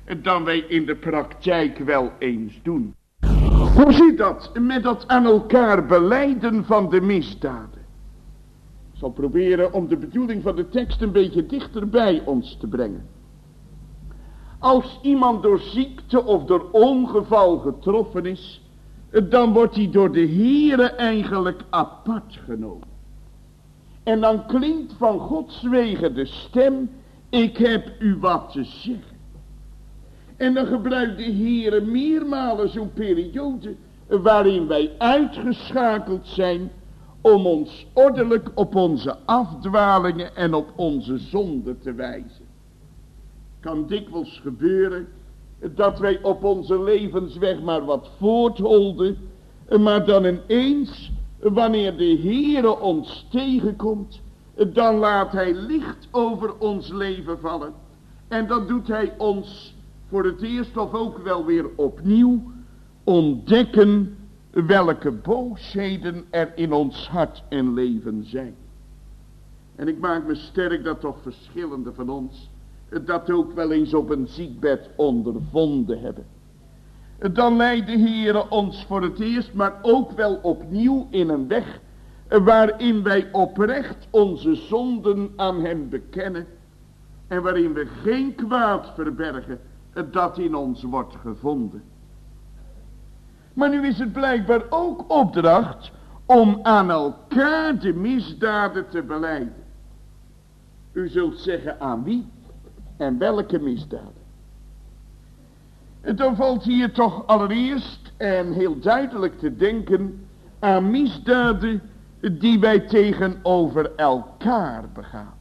S1: dan wij in de praktijk wel eens doen. Hoe zit dat met dat aan elkaar belijden van de misdaden? Ik zal proberen om de bedoeling van de tekst een beetje dichter bij ons te brengen. Als iemand door ziekte of door ongeval getroffen is, dan wordt hij door de Heere eigenlijk apart genomen. En dan klinkt van Gods wegen de stem, ik heb u wat te zeggen. En dan gebruikt de Heere meermalen zo'n periode waarin wij uitgeschakeld zijn om ons ordelijk op onze afdwalingen en op onze zonden te wijzen. Kan dikwijls gebeuren dat wij op onze levensweg maar wat voortholden, maar dan ineens, wanneer de Heere ons tegenkomt, dan laat hij licht over ons leven vallen. En dan doet hij ons voor het eerst of ook wel weer opnieuw ontdekken welke boosheden er in ons hart en leven zijn. En ik maak me sterk dat toch verschillende van ons dat ook wel eens op een ziekbed ondervonden hebben. Dan leidt de Heere ons voor het eerst, maar ook wel opnieuw in een weg waarin wij oprecht onze zonden aan hem bekennen en waarin we geen kwaad verbergen dat in ons wordt gevonden. Maar nu is het blijkbaar ook opdracht om aan elkaar de misdaden te belijden. U zult zeggen aan wie en welke misdaden. Dan valt hier toch allereerst en heel duidelijk te denken aan misdaden die wij tegenover elkaar begaan.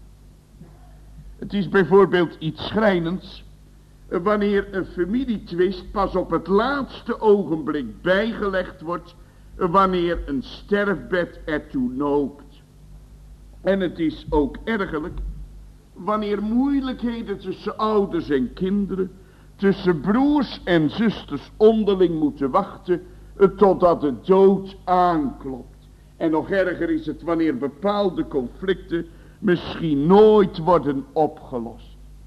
S1: Het is bijvoorbeeld iets schrijnends wanneer een familietwist pas op het laatste ogenblik bijgelegd wordt, wanneer een sterfbed ertoe noopt. En het is ook ergerlijk wanneer moeilijkheden tussen ouders en kinderen, tussen broers en zusters onderling moeten wachten totdat de dood aanklopt. En nog erger is het wanneer bepaalde conflicten misschien nooit worden opgelost.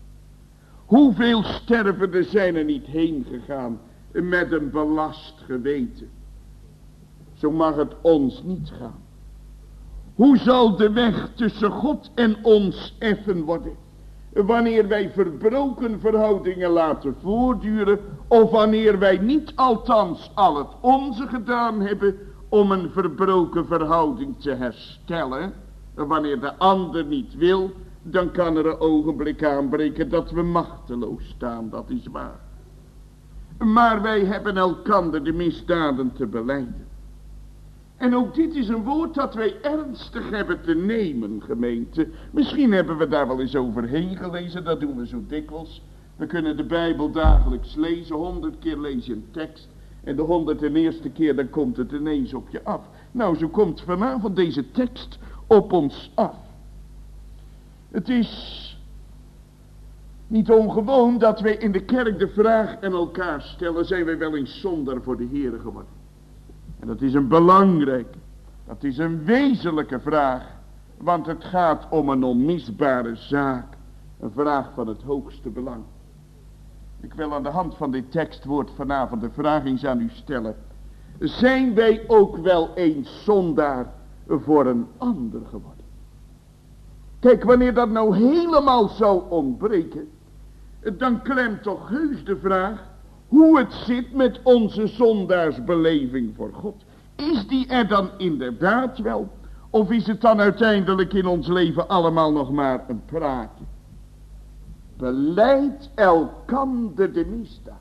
S1: Hoeveel stervenden zijn er niet heen gegaan met een belast geweten? Zo mag het ons niet gaan. Hoe zal de weg tussen God en ons effen worden, wanneer wij verbroken verhoudingen laten voortduren, of wanneer wij niet althans al het onze gedaan hebben om een verbroken verhouding te herstellen? Wanneer de ander niet wil, dan kan er een ogenblik aanbreken dat we machteloos staan, dat is waar. Maar wij hebben elkander de misdaden te belijden. En ook dit is een woord dat wij ernstig hebben te nemen, gemeente. Misschien hebben we daar wel eens overheen gelezen, dat doen we zo dikwijls. We kunnen de Bijbel dagelijks lezen, honderd keer lees je een tekst. En de honderd en eerste keer dan komt het ineens op je af. Nou, zo komt vanavond deze tekst op ons af. Het is niet ongewoon dat wij in de kerk de vraag aan elkaar stellen, zijn wij wel eens zondaar voor de Heere geworden? En dat is een belangrijke, dat is een wezenlijke vraag, want het gaat om een onmisbare zaak, een vraag van het hoogste belang. Ik wil aan de hand van dit tekstwoord vanavond de vraag eens aan u stellen: zijn wij ook wel eens zondaar voor een ander geworden? Kijk, wanneer dat nou helemaal zou ontbreken, dan klemt toch heus de vraag hoe het zit met onze zondaarsbeleving voor God. Is die er dan inderdaad wel, of is het dan uiteindelijk in ons leven allemaal nog maar een praatje? Belijd elkander de misdaad.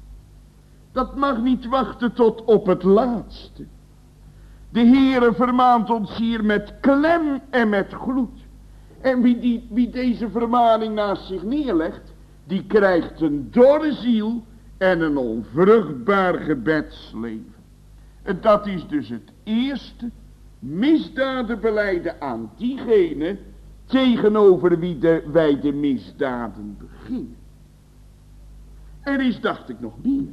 S1: Dat mag niet wachten tot op het laatste. De Heere vermaant ons hier met klem en met gloed. En wie, die, wie deze vermaning naast zich neerlegt, die krijgt een dorre ziel en een onvruchtbaar gebedsleven. En dat is dus het eerste, misdaden belijden aan diegene tegenover wie de, wij de misdaden beginnen. Er is, dacht ik, nog meer.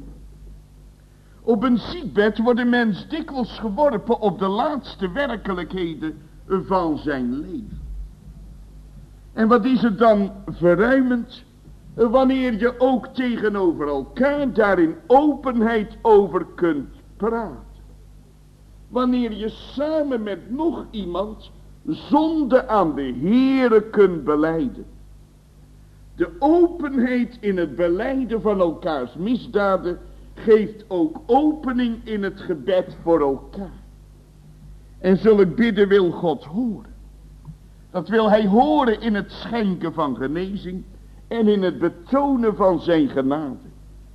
S1: Op een ziekbed wordt de mens dikwijls geworpen op de laatste werkelijkheden van zijn leven. En wat is het dan verruimend Wanneer je ook tegenover elkaar daarin openheid over kunt praten. Wanneer je samen met nog iemand zonde aan de Heere kunt belijden. De openheid in het belijden van elkaars misdaden geeft ook opening in het gebed voor elkaar. En zulk bidden wil God horen. Dat wil hij horen in het schenken van genezing en in het betonen van zijn genade.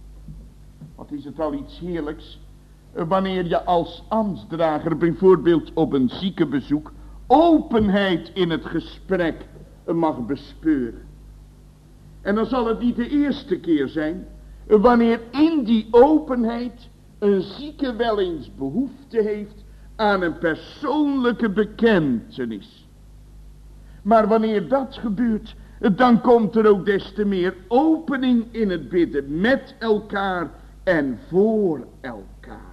S1: Wat is het al iets heerlijks wanneer je als ambtsdrager bijvoorbeeld op een ziekenbezoek openheid in het gesprek mag bespeuren. En dan zal het niet de eerste keer zijn wanneer in die openheid een zieke wel eens behoefte heeft aan een persoonlijke bekentenis. Maar wanneer dat gebeurt, dan komt er ook des te meer opening in het bidden met elkaar en voor elkaar.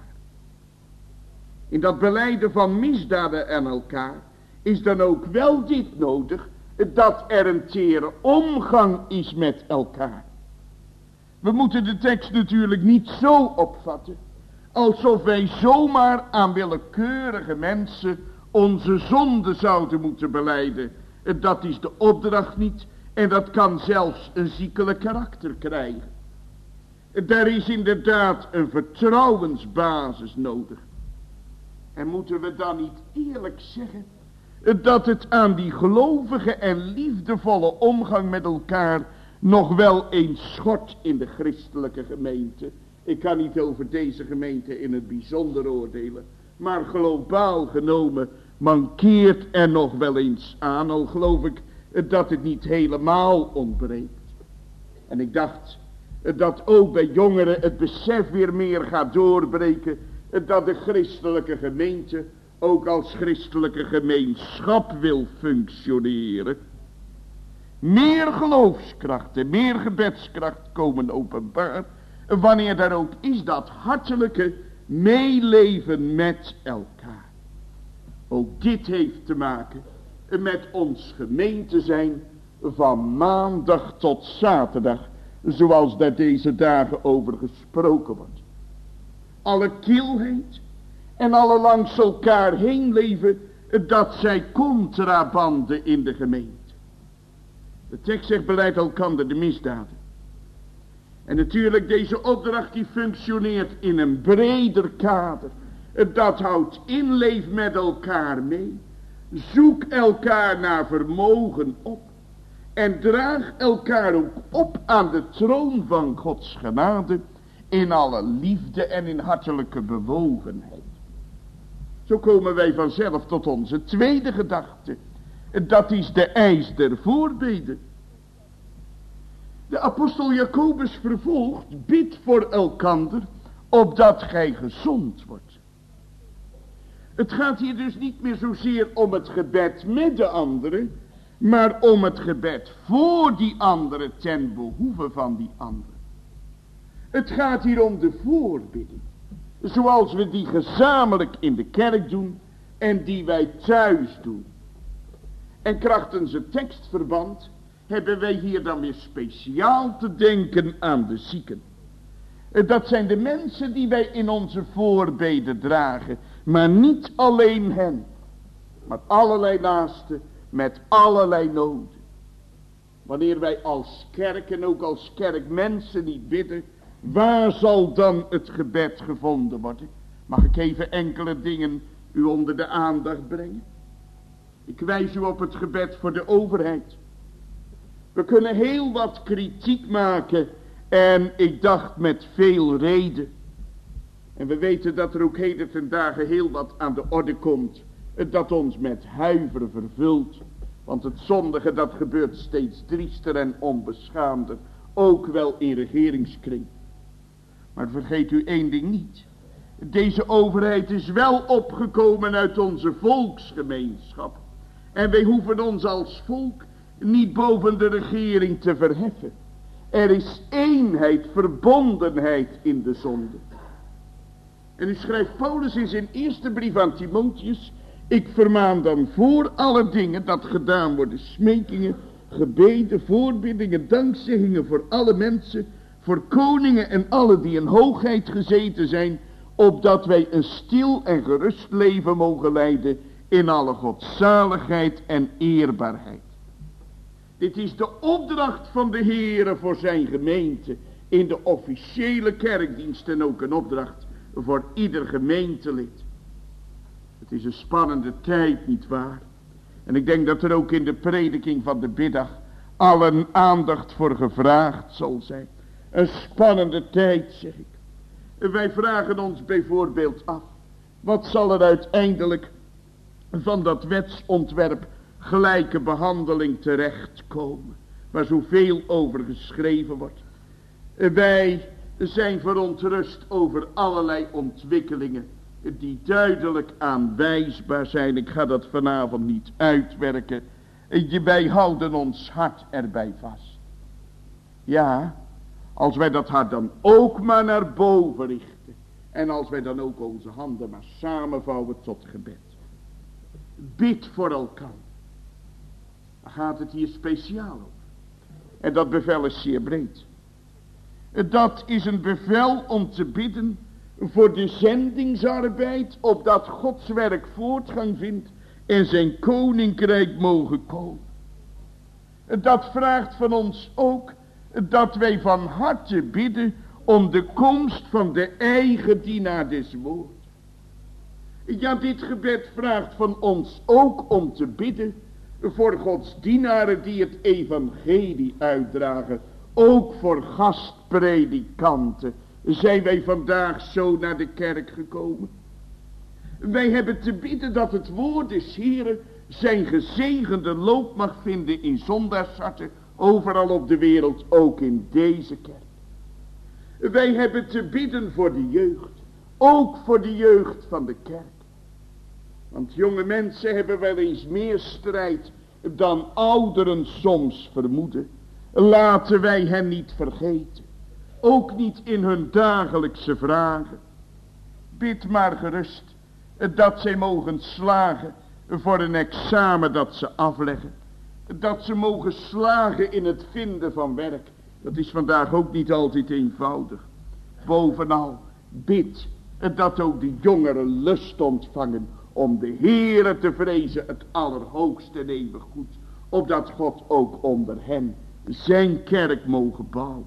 S1: In dat belijden van misdaden aan elkaar is dan ook wel dit nodig, dat er een tere omgang is met elkaar. We moeten de tekst natuurlijk niet zo opvatten, alsof wij zomaar aan willekeurige mensen onze zonde zouden moeten belijden. Dat is de opdracht niet en dat kan zelfs een ziekelijk karakter krijgen. Daar is inderdaad een vertrouwensbasis nodig. En moeten we dan niet eerlijk zeggen dat het aan die gelovige en liefdevolle omgang met elkaar nog wel eens schort in de christelijke gemeente. Ik kan niet over deze gemeente in het bijzonder oordelen, maar globaal genomen mankeert er nog wel eens aan, al geloof ik dat het niet helemaal ontbreekt. En ik dacht dat ook bij jongeren het besef weer meer gaat doorbreken dat de christelijke gemeente ook als christelijke gemeenschap wil functioneren. Meer geloofskracht en meer gebedskracht komen openbaar wanneer daar ook is dat hartelijke meeleven met elkaar. Ook dit heeft te maken met ons gemeente zijn van maandag tot zaterdag, zoals daar deze dagen over gesproken wordt. Alle kilheid en alle langs elkaar heen leven, dat zij contrabanden in de gemeente. De tekst zegt belijdt elkander de misdaden. En natuurlijk deze opdracht die functioneert in een breder kader. Dat houdt inleef met elkaar mee. Zoek elkaar naar vermogen op. En draag elkaar ook op aan de troon van Gods genade. In alle liefde en in hartelijke bewogenheid. Zo komen wij vanzelf tot onze tweede gedachte. Dat is de eis der voorbeden. De apostel Jacobus vervolgt, bid voor elkander, opdat gij gezond wordt. Het gaat hier dus niet meer zozeer om het gebed met de anderen, maar om het gebed voor die anderen ten behoeve van die anderen. Het gaat hier om de voorbidding, zoals we die gezamenlijk in de kerk doen en die wij thuis doen. En krachtens het tekstverband hebben wij hier dan weer speciaal te denken aan de zieken. Dat zijn de mensen die wij in onze voorbeden dragen, maar niet alleen hen, maar allerlei naasten met allerlei noden. Wanneer wij als kerk en ook als kerkmensen niet bidden, waar zal dan het gebed gevonden worden? Mag ik even enkele dingen u onder de aandacht brengen? Ik wijs u op het gebed voor de overheid. We kunnen heel wat kritiek maken en ik dacht met veel reden. En we weten dat er ook heden ten dagen heel wat aan de orde komt, dat ons met huiver vervult. Want het zondige dat gebeurt steeds driester en onbeschaamder, ook wel in regeringskring. Maar vergeet u één ding niet. Deze overheid is wel opgekomen uit onze volksgemeenschap. En wij hoeven ons als volk niet boven de regering te verheffen. Er is eenheid, verbondenheid in de zonde. En u schrijft Paulus in zijn eerste brief aan Timotheus: ik vermaan dan voor alle dingen dat gedaan worden smekingen, gebeden, voorbiddingen, dankzeggingen voor alle mensen, voor koningen en alle die in hoogheid gezeten zijn, opdat wij een stil en gerust leven mogen leiden in alle godzaligheid en eerbaarheid. Dit is de opdracht van de Heere voor zijn gemeente in de officiële kerkdienst en ook een opdracht voor ieder gemeentelid. Het is een spannende tijd, nietwaar? En ik denk dat er ook in de prediking van de middag al een aandacht voor gevraagd zal zijn. Een spannende tijd, zeg ik. En wij vragen ons bijvoorbeeld af, wat zal er uiteindelijk van dat wetsontwerp gelijke behandeling terechtkomen, waar zoveel over geschreven wordt. Wij zijn verontrust over allerlei ontwikkelingen die duidelijk aanwijsbaar zijn. Ik ga dat vanavond niet uitwerken. Wij houden ons hart erbij vast. Ja, als wij dat hart dan ook maar naar boven richten. En als wij dan ook onze handen maar samenvouwen tot gebed. Bid voor elkaar. Daar gaat het hier speciaal over. En dat bevel is zeer breed. Dat is een bevel om te bidden voor de zendingsarbeid, opdat Gods werk voortgang vindt en zijn koninkrijk mogen komen. Dat vraagt van ons ook dat wij van harte bidden om de komst van de eigen dienaar des woord. Ja, dit gebed vraagt van ons ook om te bidden voor Gods dienaren die het evangelie uitdragen. Ook voor gastpredikanten zijn wij vandaag zo naar de kerk gekomen. Wij hebben te bidden dat het woord des Heren zijn gezegende loop mag vinden in zondagsharten, overal op de wereld, ook in deze kerk. Wij hebben te bidden voor de jeugd, ook voor de jeugd van de kerk. Want jonge mensen hebben wel eens meer strijd dan ouderen soms vermoeden. Laten wij hen niet vergeten. Ook niet in hun dagelijkse vragen. Bid maar gerust dat zij mogen slagen voor een examen dat ze afleggen. Dat ze mogen slagen in het vinden van werk. Dat is vandaag ook niet altijd eenvoudig. Bovenal bid dat ook de jongeren lust ontvangen om de Heere te vrezen, het allerhoogste en eeuwig goed. Opdat God ook onder hen zijn kerk mogen bouwen.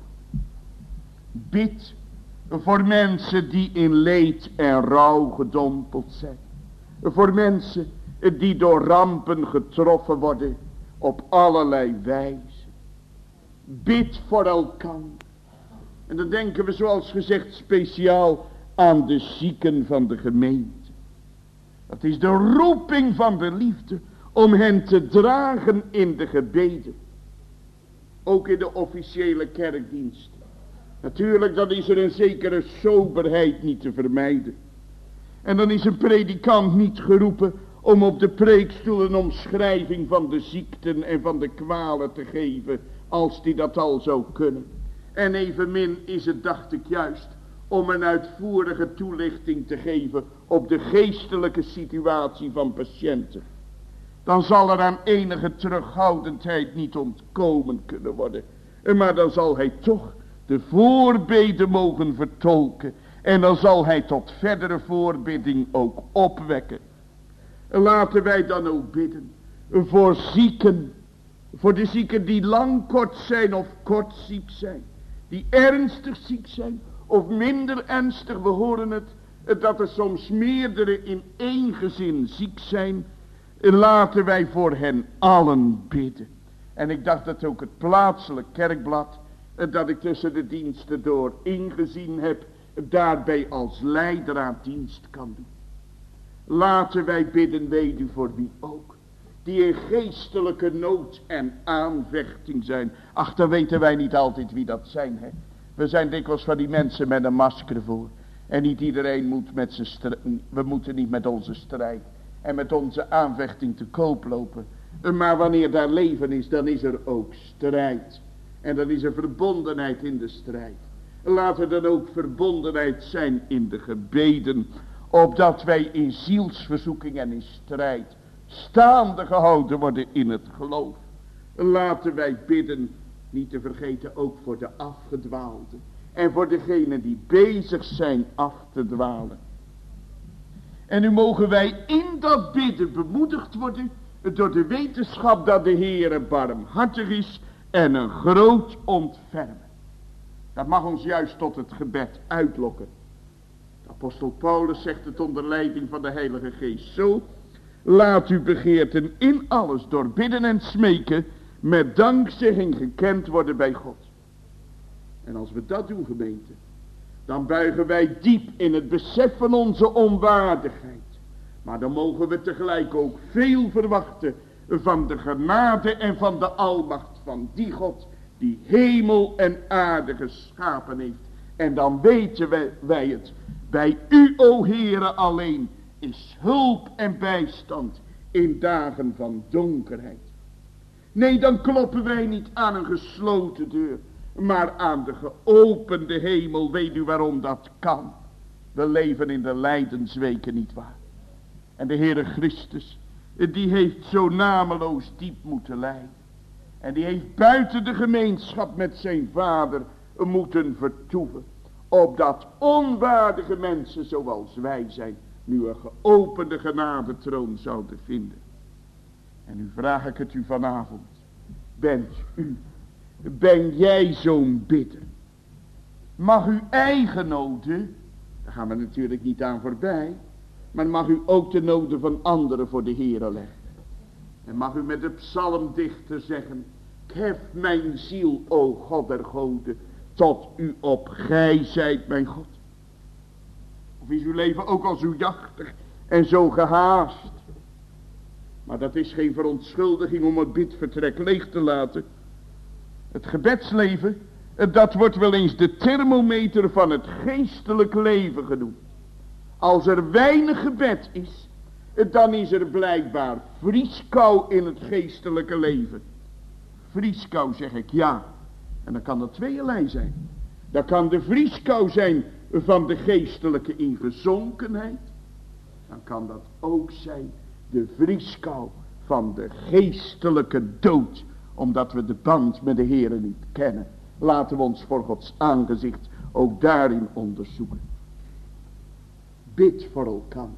S1: Bid voor mensen die in leed en rouw gedompeld zijn. Voor mensen die door rampen getroffen worden op allerlei wijze. Bid voor elkaar. En dan denken we zoals gezegd speciaal aan de zieken van de gemeente. Dat is de roeping van de liefde om hen te dragen in de gebeden. Ook in de officiële kerkdienst. Natuurlijk, dan is er een zekere soberheid niet te vermijden. En dan is een predikant niet geroepen om op de preekstoel een omschrijving van de ziekten en van de kwalen te geven, als die dat al zou kunnen. En evenmin is het, dacht ik juist, om een uitvoerige toelichting te geven op de geestelijke situatie van patiënten. Dan zal er aan enige terughoudendheid niet ontkomen kunnen worden. Maar dan zal hij toch de voorbeden mogen vertolken. En dan zal hij tot verdere voorbidding ook opwekken. Laten wij dan ook bidden voor zieken. Voor de zieken die lang kort zijn of kort ziek zijn. Die ernstig ziek zijn of minder ernstig. We horen het dat er soms meerdere in één gezin ziek zijn. Laten wij voor hen allen bidden. En ik dacht dat ook het plaatselijk kerkblad, dat ik tussen de diensten door ingezien heb, daarbij als leider aan dienst kan doen. Laten wij bidden, weet u, voor wie ook, die in geestelijke nood en aanvechting zijn. Ach, dan weten wij niet altijd wie dat zijn, hè. We zijn dikwijls van die mensen met een masker voor. En niet iedereen moet met zijn strijd, we moeten niet met onze strijd en met onze aanvechting te koop lopen. Maar wanneer daar leven is, dan is er ook strijd. En dan is er verbondenheid in de strijd. Laat er dan ook verbondenheid zijn in de gebeden, opdat wij in zielsverzoeking en in strijd staande gehouden worden in het geloof. Laten wij bidden, niet te vergeten ook voor de afgedwaalden. En voor degenen die bezig zijn af te dwalen. En nu mogen wij in dat bidden bemoedigd worden door de wetenschap dat de Heere barmhartig is en een groot ontfermen. Dat mag ons juist tot het gebed uitlokken. De apostel Paulus zegt het onder leiding van de Heilige Geest zo. Laat uw begeerten in alles door bidden en smeken met dankzegging gekend worden bij God. En als we dat doen, gemeente, dan buigen wij diep in het besef van onze onwaardigheid. Maar dan mogen we tegelijk ook veel verwachten van de genade en van de almacht van die God die hemel en aarde geschapen heeft. En dan weten wij, wij het. Bij u, o Heere, alleen is hulp en bijstand in dagen van donkerheid. Nee, dan kloppen wij niet aan een gesloten deur, maar aan de geopende hemel. Weet u waarom dat kan? We leven in de lijdensweken, nietwaar? En de Heere Christus, die heeft zo nameloos diep moeten lijden. En die heeft buiten de gemeenschap met zijn vader moeten vertoeven. Opdat onwaardige mensen zoals wij zijn, nu een geopende genadetroon zouden vinden. En nu vraag ik het u vanavond. Bent u, ben jij zo'n bidder? Mag u eigen noden, daar gaan we natuurlijk niet aan voorbij, maar mag u ook de noden van anderen voor de Heere leggen. En mag u met de psalmdichter zeggen, ik hef mijn ziel, o God der goden, tot u op, gij zijt mijn God. Of is uw leven ook al zo jachtig en zo gehaast? Maar dat is geen verontschuldiging om het bidvertrek leeg te laten. Het gebedsleven, dat wordt wel eens de thermometer van het geestelijk leven genoemd. Als er weinig gebed is, dan is er blijkbaar vrieskou in het geestelijke leven. Vrieskou, zeg ik, ja. En dan kan dat tweeërlei zijn. Dan kan de vrieskou zijn van de geestelijke ingezonkenheid. Dan kan dat ook zijn de vrieskou van de geestelijke dood. Omdat we de band met de Heere niet kennen. Laten we ons voor Gods aangezicht ook daarin onderzoeken. Bid voor elkaar.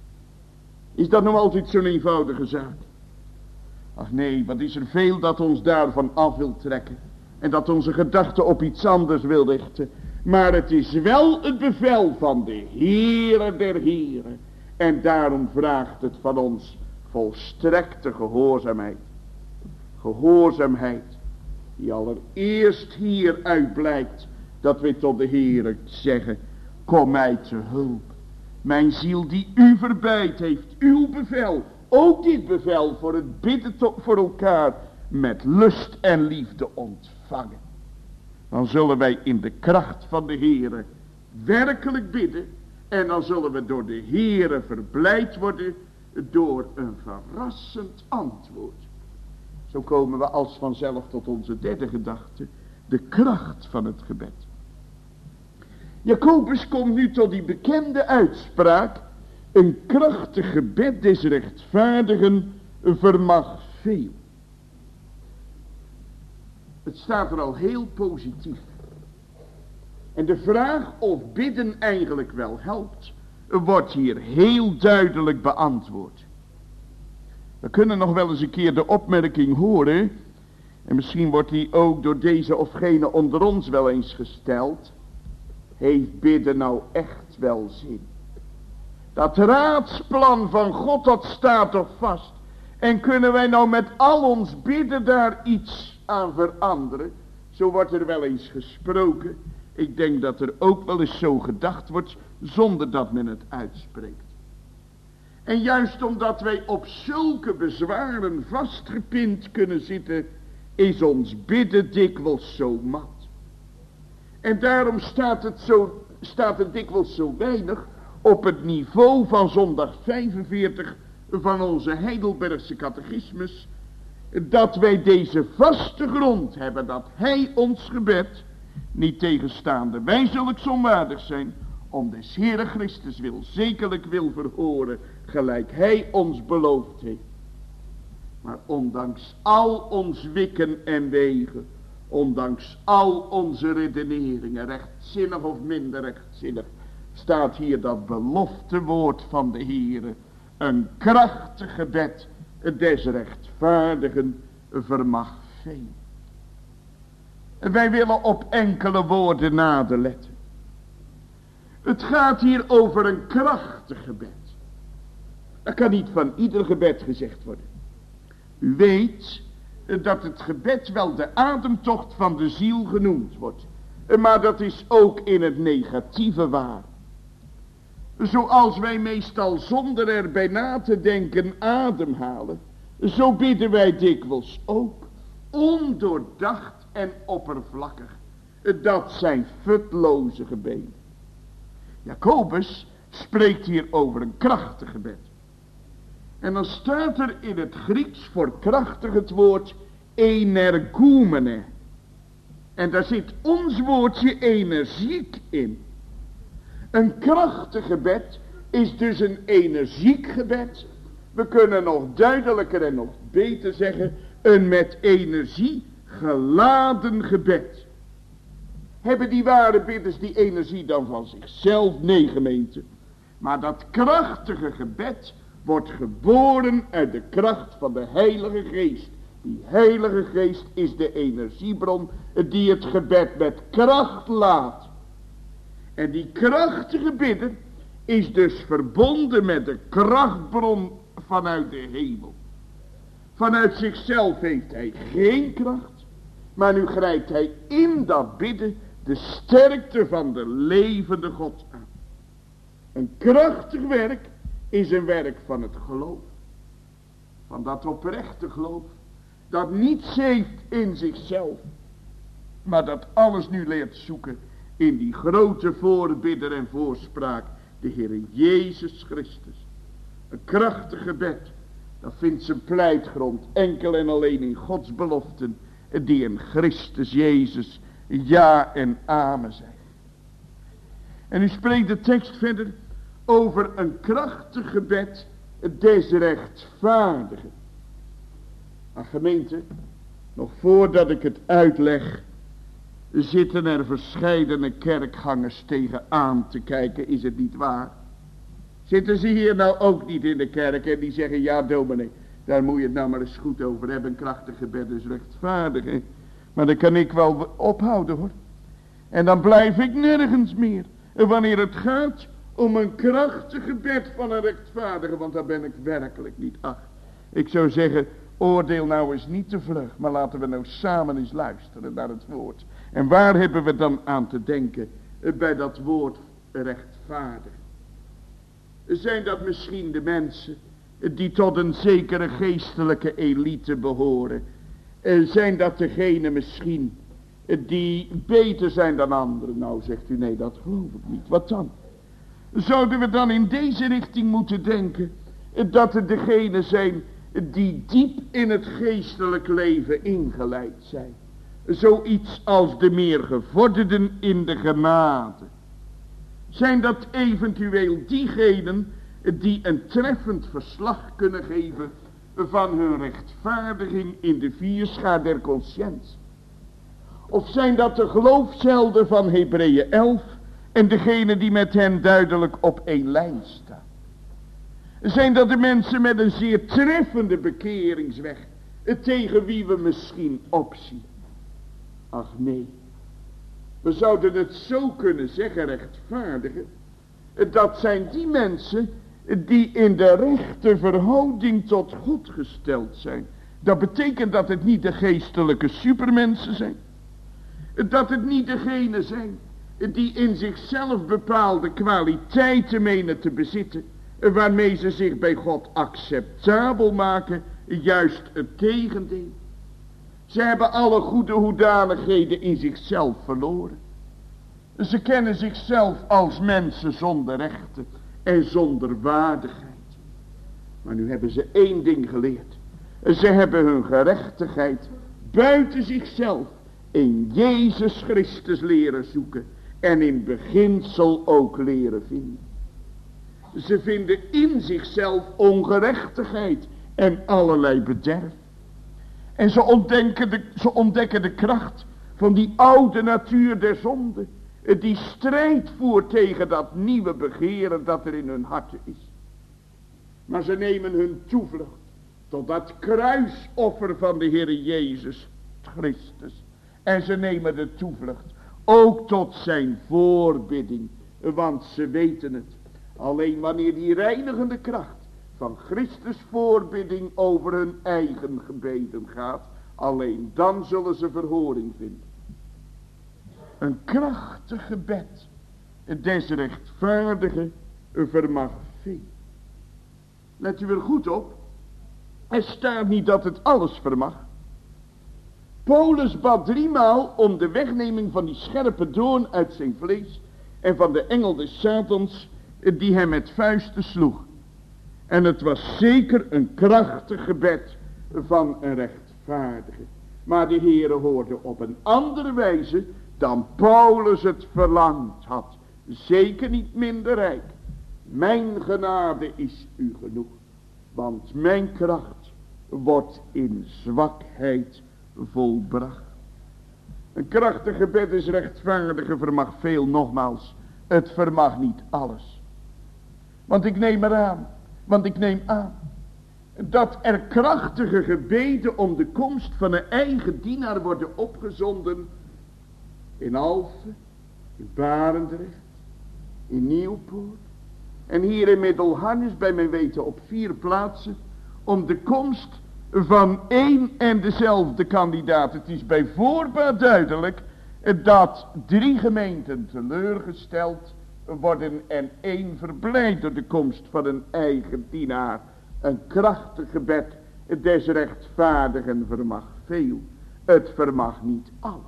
S1: Is dat nou altijd zo'n eenvoudige zaak? Ach nee, wat is er veel dat ons daarvan af wil trekken. En dat onze gedachten op iets anders wil richten. Maar het is wel het bevel van de Heere der Heren. En daarom vraagt het van ons volstrekte gehoorzaamheid. Gehoorzaamheid die allereerst hieruit blijkt dat we tot de Heere zeggen, kom mij te hulp. Mijn ziel die u verbeid heeft, uw bevel, ook dit bevel voor het bidden voor elkaar, met lust en liefde ontvangen. Dan zullen wij in de kracht van de Heere werkelijk bidden. En dan zullen we door de Heere verblijd worden door een verrassend antwoord. Zo komen we als vanzelf tot onze derde gedachte. De kracht van het gebed. Jacobus komt nu tot die bekende uitspraak. Een krachtig gebed des rechtvaardigen vermag veel. Het staat er al heel positief. En de vraag of bidden eigenlijk wel helpt, wordt hier heel duidelijk beantwoord. We kunnen nog wel eens een keer de opmerking horen, en misschien wordt die ook door deze of gene onder ons wel eens gesteld. Heeft bidden nou echt wel zin? Dat raadsplan van God, dat staat toch vast? En kunnen wij nou met al ons bidden daar iets aan veranderen? Zo wordt er wel eens gesproken. Ik denk dat er ook wel eens zo gedacht wordt, zonder dat men het uitspreekt. En juist omdat wij op zulke bezwaren vastgepind kunnen zitten, is ons bidden dikwijls zo mat. En daarom staat het, zo, staat het dikwijls zo weinig op het niveau van zondag vijfenveertig van onze Heidelbergse catechismus, dat wij deze vaste grond hebben, dat hij ons gebed, niet tegenstaande wij zulks onwaardig zijn, om des Heere Christus wil zekerlijk wil verhoren, gelijk hij ons beloofd heeft. Maar ondanks al ons wikken en wegen, ondanks al onze redeneringen, rechtzinnig of minder rechtzinnig, staat hier dat beloftewoord van de Heere. Een krachtig gebed des rechtvaardigen vermag veel. En wij willen op enkele woorden nader letten. Het gaat hier over een krachtig gebed. Dat kan niet van ieder gebed gezegd worden. U weet dat het gebed wel de ademtocht van de ziel genoemd wordt. Maar dat is ook in het negatieve waar. Zoals wij meestal zonder erbij na te denken ademhalen, zo bidden wij dikwijls ook ondoordacht en oppervlakkig. Dat zijn futloze gebeden. Jacobus spreekt hier over een krachtig gebed. En dan staat er in het Grieks voor krachtig het woord energoumene. En daar zit ons woordje energiek in. Een krachtig gebed is dus een energiek gebed. We kunnen nog duidelijker en nog beter zeggen, een met energie geladen gebed. Hebben die ware bidders die energie dan van zichzelf? Nee, gemeente. Maar dat krachtige gebed wordt geboren uit de kracht van de Heilige Geest. Die Heilige Geest is de energiebron die het gebed met kracht laat. En die krachtige bidder is dus verbonden met de krachtbron vanuit de hemel. Vanuit zichzelf heeft hij geen kracht, maar nu grijpt hij in dat bidden de sterkte van de levende God aan. Een krachtig werk is een werk van het geloof. Van dat oprechte geloof, dat niets heeft in zichzelf, maar dat alles nu leert zoeken in die grote voorbidder en voorspraak, de Heer Jezus Christus. Een krachtig gebed, dat vindt zijn pleitgrond enkel en alleen in Gods beloften, die in Christus Jezus ja en amen zijn. En nu spreekt de tekst verder over een krachtig gebed des rechtvaardigen. Maar gemeente, nog voordat ik het uitleg, zitten er verscheidene kerkgangers tegenaan te kijken, is het niet waar? Zitten ze hier nou ook niet in de kerk en die zeggen, ja dominee, daar moet je het nou maar eens goed over hebben, een krachtig gebed is rechtvaardig. Hè? Maar dan kan ik wel ophouden hoor. En dan blijf ik nergens meer. En wanneer het gaat om een krachtig gebed van een rechtvaardige, want daar ben ik werkelijk niet achter. Ik zou zeggen, oordeel nou eens niet te vlug, maar laten we nou samen eens luisteren naar het woord. En waar hebben we dan aan te denken bij dat woord rechtvaardig? Zijn dat misschien de mensen die tot een zekere geestelijke elite behoren? Zijn dat degenen misschien die beter zijn dan anderen? Nou zegt u, nee, dat geloof ik niet. Wat dan? Zouden we dan in deze richting moeten denken dat het degenen zijn die diep in het geestelijk leven ingeleid zijn? Zoiets als de meer gevorderden in de genade. Zijn dat eventueel diegenen die een treffend verslag kunnen geven van hun rechtvaardiging in de vierschaar der conscientie? Of zijn dat de geloofshelden van Hebreeën elf en degenen die met hen duidelijk op één lijn staan? Zijn dat de mensen met een zeer treffende bekeringsweg, tegen wie we misschien opzien? Ach nee, we zouden het zo kunnen zeggen, rechtvaardigen, dat zijn die mensen die in de rechte verhouding tot God gesteld zijn. Dat betekent dat het niet de geestelijke supermensen zijn. Dat het niet degenen zijn die in zichzelf bepaalde kwaliteiten menen te bezitten, waarmee ze zich bij God acceptabel maken, juist het tegendeel. Ze hebben alle goede hoedanigheden in zichzelf verloren. Ze kennen zichzelf als mensen zonder rechten en zonder waardigheid. Maar nu hebben ze één ding geleerd. Ze hebben hun gerechtigheid buiten zichzelf in Jezus Christus leren zoeken en in beginsel ook leren vinden. Ze vinden in zichzelf ongerechtigheid en allerlei bederf. En ze ontdekken, de, ze ontdekken de kracht van die oude natuur der zonde. Die strijd voert tegen dat nieuwe begeren dat er in hun harten is. Maar ze nemen hun toevlucht tot dat kruisoffer van de Heer Jezus Christus. En ze nemen de toevlucht ook tot zijn voorbidding. Want ze weten het. Alleen wanneer die reinigende kracht van Christus voorbidding over hun eigen gebeden gaat. Alleen dan zullen ze verhoring vinden. Een krachtig gebed des rechtvaardigen vermag veel. Let u er goed op. Er staat niet dat het alles vermag. Paulus bad driemaal om de wegneming van die scherpe doorn uit zijn vlees en van de engel des Satans die hem met vuisten sloeg. En het was zeker een krachtig gebed van een rechtvaardige. Maar de Heere hoorde op een andere wijze dan Paulus het verlangd had. Zeker niet minder rijk. Mijn genade is u genoeg. Want mijn kracht wordt in zwakheid volbracht. Een krachtig gebed is rechtvaardige vermag veel, nogmaals. Het vermag niet alles. Want ik neem eraan, want ik neem aan, dat er krachtige gebeden om de komst van een eigen dienaar worden opgezonden in Alphen, in Barendrecht, in Nieuwpoort en hier in Middelharnis bij mijn weten op vier plaatsen om de komst van één en dezelfde kandidaat. Het is bij voorbaat duidelijk dat drie gemeenten teleurgesteld worden en één verblijd door de komst van een eigen dienaar. Een krachtig gebed des rechtvaardigen vermag veel. Het vermag niet alles.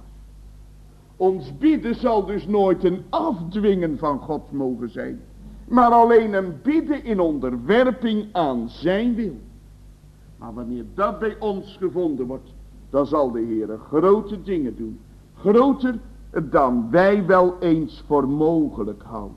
S1: Ons bidden zal dus nooit een afdwingen van God mogen zijn, maar alleen een bidden in onderwerping aan zijn wil. Maar wanneer dat bij ons gevonden wordt, dan zal de Heer grote dingen doen. Groter dan wij wel eens voor mogelijk houden.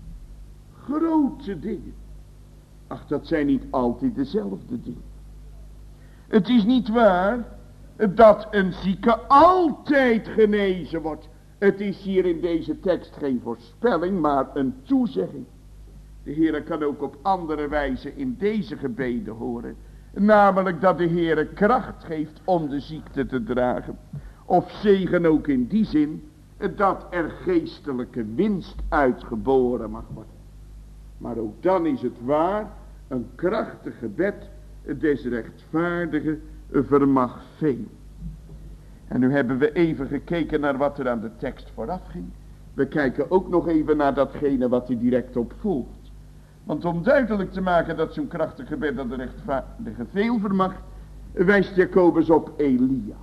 S1: Grote dingen. Ach, dat zijn niet altijd dezelfde dingen. Het is niet waar dat een zieke altijd genezen wordt. Het is hier in deze tekst geen voorspelling, maar een toezegging. De Heer kan ook op andere wijze in deze gebeden horen. Namelijk dat de Heer kracht geeft om de ziekte te dragen. Of zegen ook in die zin dat er geestelijke winst uitgeboren mag worden. Maar ook dan is het waar, een krachtig gebed des rechtvaardigen vermag veel. En nu hebben we even gekeken naar wat er aan de tekst vooraf ging. We kijken ook nog even naar datgene wat er direct op volgt. Want om duidelijk te maken dat zo'n krachtig gebed dat de rechtvaardige veel vermag, wijst Jacobus op Elia.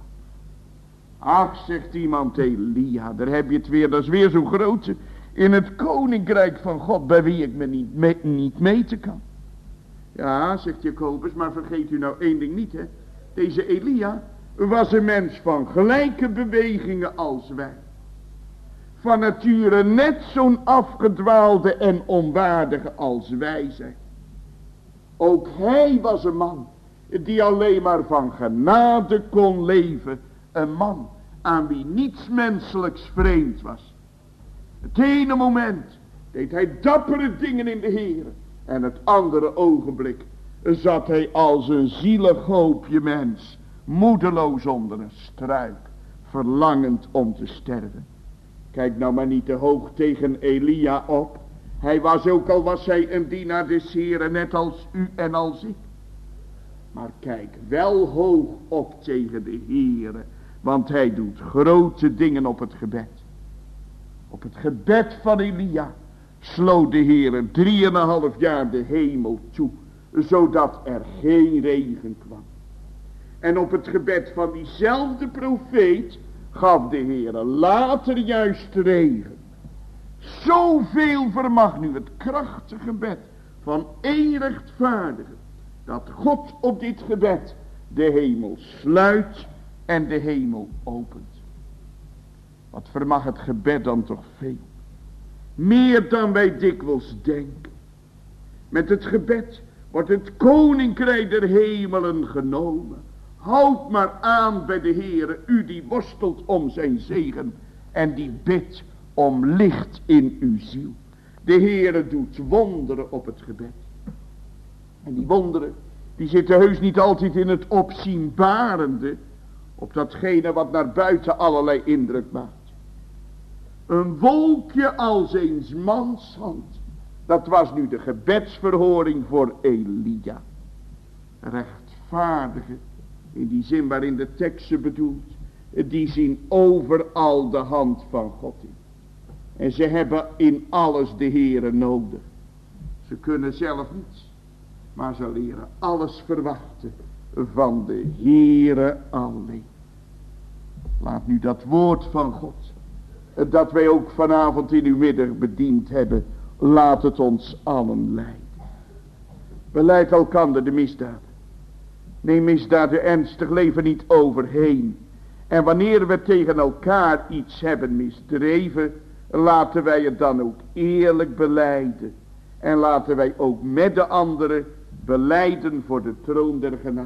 S1: Ach, zegt iemand, Elia, daar heb je het weer, dat is weer zo'n grote in het koninkrijk van God, bij wie ik me niet, me, niet meten kan. Ja, zegt Jacobus, maar vergeet u nou één ding niet, hè. Deze Elia was een mens van gelijke bewegingen als wij. Van nature net zo'n afgedwaalde en onwaardige als wij zijn. Ook hij was een man die alleen maar van genade kon leven. Een man aan wie niets menselijks vreemd was. Het ene moment deed hij dappere dingen in de Heer. En het andere ogenblik zat hij als een zielig hoopje mens, moedeloos onder een struik, verlangend om te sterven. Kijk nou maar niet te hoog tegen Elia op. Hij was ook al was hij een dienaar des Heeren, net als u en als ik. Maar kijk wel hoog op tegen de Heere, want hij doet grote dingen op het gebed. Op het gebed van Elia sloot de Heere drieënhalf jaar de hemel toe, zodat er geen regen kwam. En op het gebed van diezelfde profeet gaf de Heere later juist regen. Zoveel vermag nu het krachtige gebed van één rechtvaardige, dat God op dit gebed de hemel sluit en de hemel opent. Wat vermag het gebed dan toch veel? Meer dan wij dikwijls denken. Met het gebed wordt het koninkrijk der hemelen genomen. Houd maar aan bij de Heere, u die worstelt om zijn zegen en die bidt om licht in uw ziel. De Heere doet wonderen op het gebed. En die wonderen, die zitten heus niet altijd in het opzienbarende, op datgene wat naar buiten allerlei indruk maakt. Een wolkje als eens mans hand, dat was nu de gebedsverhoring voor Elia. Rechtvaardige, in die zin waarin de tekst ze bedoelt, die zien overal de hand van God in. En ze hebben in alles de Heere nodig. Ze kunnen zelf niets, maar ze leren alles verwachten van de Heere alleen. Laat nu dat woord van God, dat wij ook vanavond in uw middag bediend hebben, laat het ons allen leiden. Beleid elkander de misdaden. Neem misdaden ernstig leven niet overheen. En wanneer we tegen elkaar iets hebben misdreven, laten wij het dan ook eerlijk belijden. En laten wij ook met de anderen belijden voor de troon der genade.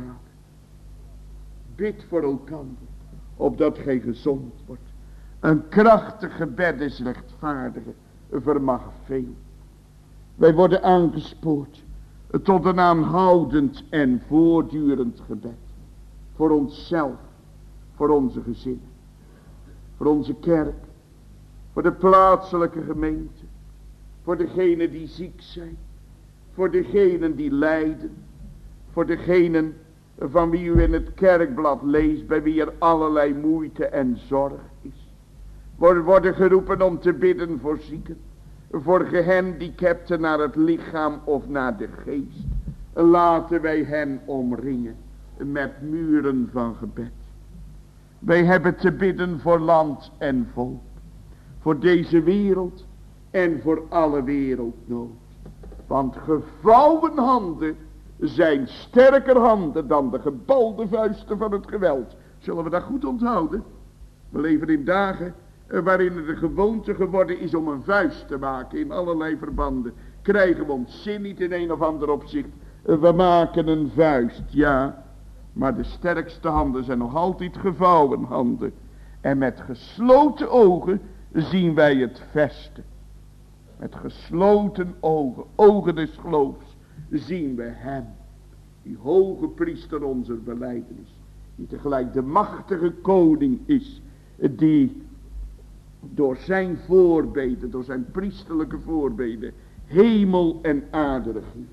S1: Bid voor elkander, opdat gij gezond wordt. Een krachtig gebed is rechtvaardige, vermag veel. Wij worden aangespoord tot een aanhoudend en voortdurend gebed. Voor onszelf, voor onze gezinnen, voor onze kerk, voor de plaatselijke gemeente, voor degenen die ziek zijn, voor degenen die lijden, voor degenen van wie u in het kerkblad leest, bij wie er allerlei moeite en zorg is. We worden geroepen om te bidden voor zieken, voor gehandicapten naar het lichaam of naar de geest. Laten wij hen omringen met muren van gebed. Wij hebben te bidden voor land en volk, voor deze wereld en voor alle wereldnood. Want gevouwen handen zijn sterker handen dan de gebalde vuisten van het geweld. Zullen we dat goed onthouden? We leven in dagen waarin het de gewoonte geworden is om een vuist te maken in allerlei verbanden. Krijgen we ons zin niet in een of ander opzicht. We maken een vuist, ja. Maar de sterkste handen zijn nog altijd gevouwen handen. En met gesloten ogen zien wij het vesten. Met gesloten ogen, ogen des geloofs, zien we hem. Die hoge priester onze belijdenis. Die tegelijk de machtige koning is. Die door zijn voorbeden, door zijn priesterlijke voorbeden, hemel en aarde regeert.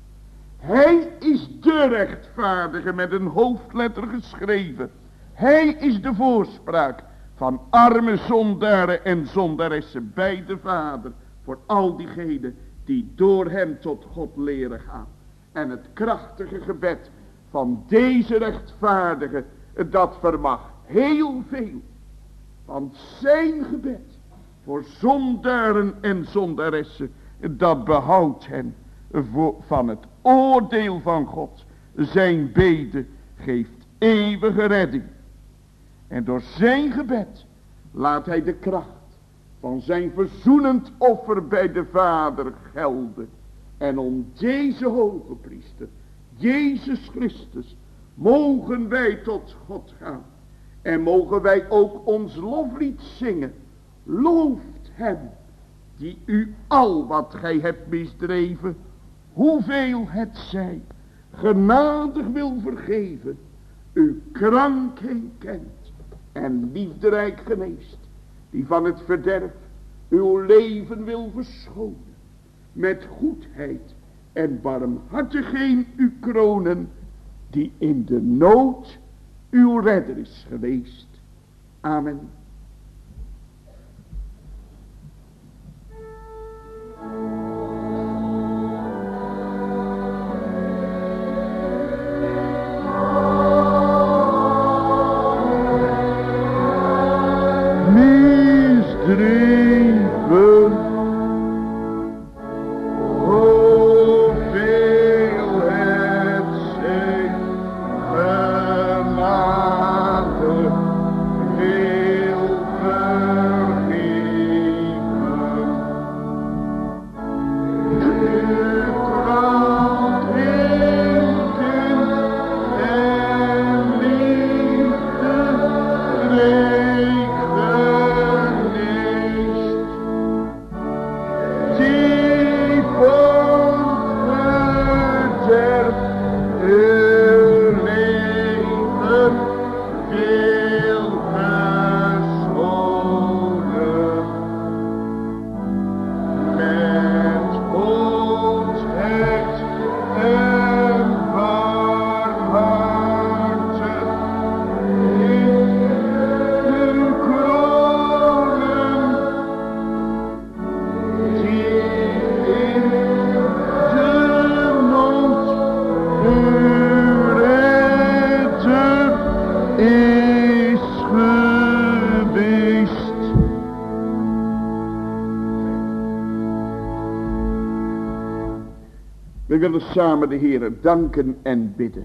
S1: Hij is de rechtvaardige met een hoofdletter geschreven. Hij is de voorspraak van arme zondaren en zondaressen bij de Vader. Voor al diegenen die door hem tot God leren gaan. En het krachtige gebed van deze rechtvaardige, dat vermag heel veel. Want zijn gebed voor zondaren en zondaressen, dat behoudt hen voor, van het oordeel van God. Zijn bede geeft eeuwige redding. En door zijn gebed laat hij de kracht van zijn verzoenend offer bij de Vader gelden. En om deze hoge priester, Jezus Christus, mogen wij tot God gaan. En mogen wij ook ons loflied zingen. Looft hem, die u al wat gij hebt misdreven, hoeveel het zij, genadig wil vergeven, uw krankheid kent en liefderijk geneest, die van het verderf uw leven wil verschonen, met goedheid en barmhartigheid u kronen, die in de nood uw redder is geweest. Amen. Misdreven, hoeveel het zij, genade wil vergeven. De kracht in kind en liefde. We willen samen de Heere danken en bidden.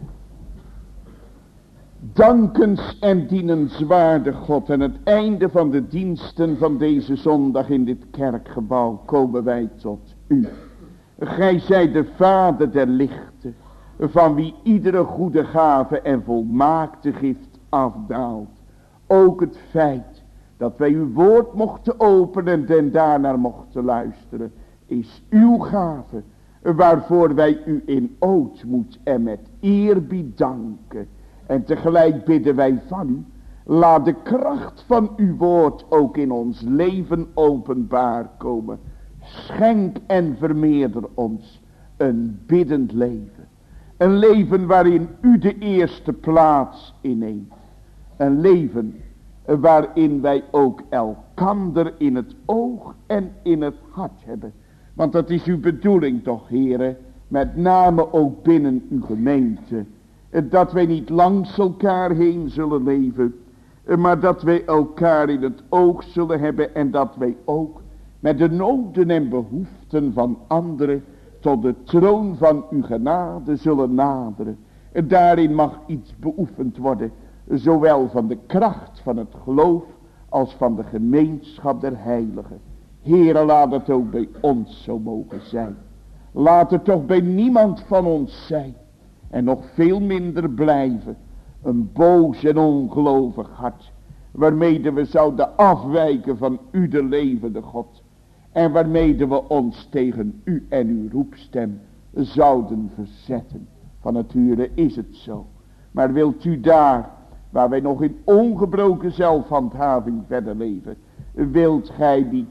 S1: Dankens en dienenswaardig God, aan het einde van de diensten van deze zondag in dit kerkgebouw komen wij tot u. Gij zijt de Vader der lichten, van wie iedere goede gave en volmaakte gift afdaalt. Ook het feit dat wij uw woord mochten openen en daarnaar mochten luisteren, is uw gave, waarvoor wij u in ootmoed en met eerbied danken. En tegelijk bidden wij van u, laat de kracht van uw woord ook in ons leven openbaar komen. Schenk en vermeerder ons een biddend leven. Een leven waarin u de eerste plaats inneemt. Een leven waarin wij ook elkander in het oog en in het hart hebben. Want dat is uw bedoeling toch, heren, met name ook binnen uw gemeente. Dat wij niet langs elkaar heen zullen leven, maar dat wij elkaar in het oog zullen hebben en dat wij ook met de noden en behoeften van anderen tot de troon van uw genade zullen naderen. Daarin mag iets beoefend worden, zowel van de kracht van het geloof als van de gemeenschap der heiligen. Heere, laat het ook bij ons zo mogen zijn. Laat het toch bij niemand van ons zijn. En nog veel minder blijven een boos en ongelovig hart, waarmede we zouden afwijken van u de levende God. En waarmede we ons tegen u en uw roepstem zouden verzetten. Van nature is het zo. Maar wilt u daar, waar wij nog in ongebroken zelfhandhaving verder leven, wilt gij die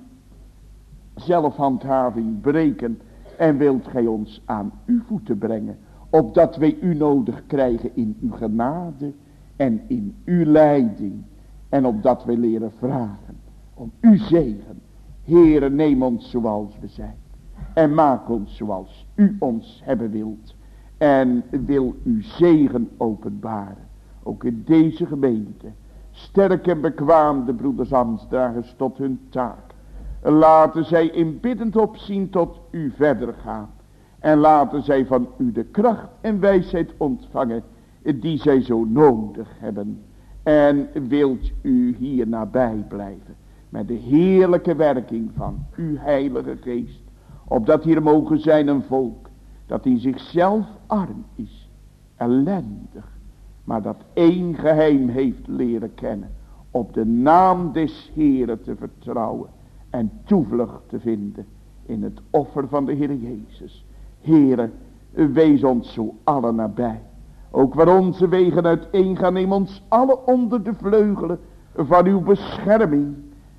S1: zelfhandhaving breken en wilt gij ons aan uw voeten brengen, opdat wij u nodig krijgen in uw genade en in uw leiding. En opdat wij leren vragen om uw zegen. Heere, neem ons zoals we zijn. En maak ons zoals u ons hebben wilt. En wil uw zegen openbaren. Ook in deze gemeente. Sterk en bekwaam de broeders ambtsdragers tot hun taak. Laten zij in biddend opzien tot u verder gaan. En laten zij van u de kracht en wijsheid ontvangen die zij zo nodig hebben. En wilt u hier nabij blijven met de heerlijke werking van uw heilige geest. Opdat hier mogen zijn een volk dat in zichzelf arm is, ellendig, maar dat één geheim heeft leren kennen. Op de naam des Heeren te vertrouwen en toevlucht te vinden in het offer van de Heer Jezus. Heere, wees ons zo allen nabij. Ook waar onze wegen uiteen gaan, neem ons alle onder de vleugelen van uw bescherming.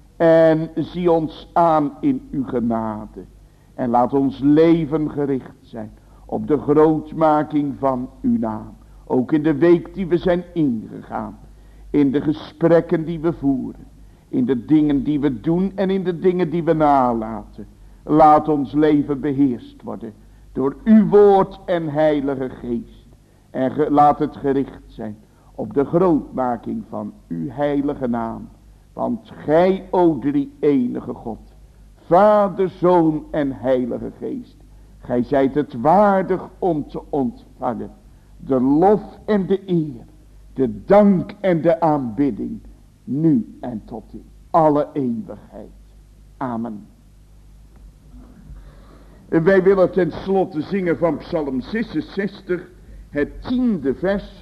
S1: En zie ons aan in uw genade. En laat ons leven gericht zijn op de grootmaking van uw naam. Ook in de week die we zijn ingegaan. In de gesprekken die we voeren. In de dingen die we doen en in de dingen die we nalaten. Laat ons leven beheerst worden door uw woord en heilige geest. En ge, laat het gericht zijn op de grootmaking van uw heilige naam. Want gij, o drie enige God, Vader, Zoon en Heilige Geest, gij zijt het waardig om te ontvangen de lof en de eer, de dank en de aanbidding, nu en tot in alle eeuwigheid. Amen. En wij willen ten slotte zingen van Psalm zesenzestig, het tiende vers.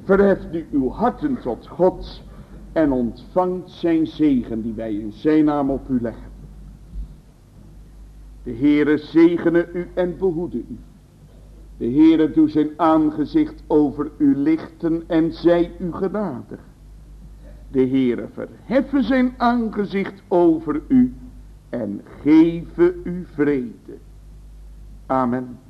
S1: Verheft nu uw harten tot God en ontvangt zijn zegen die wij in zijn naam op u leggen. De Heere zegene u en behoede u. De Heere doe zijn aangezicht over u lichten en zij u genadig. De Heere verheffen zijn aangezicht over u en geven u vrede. Amen.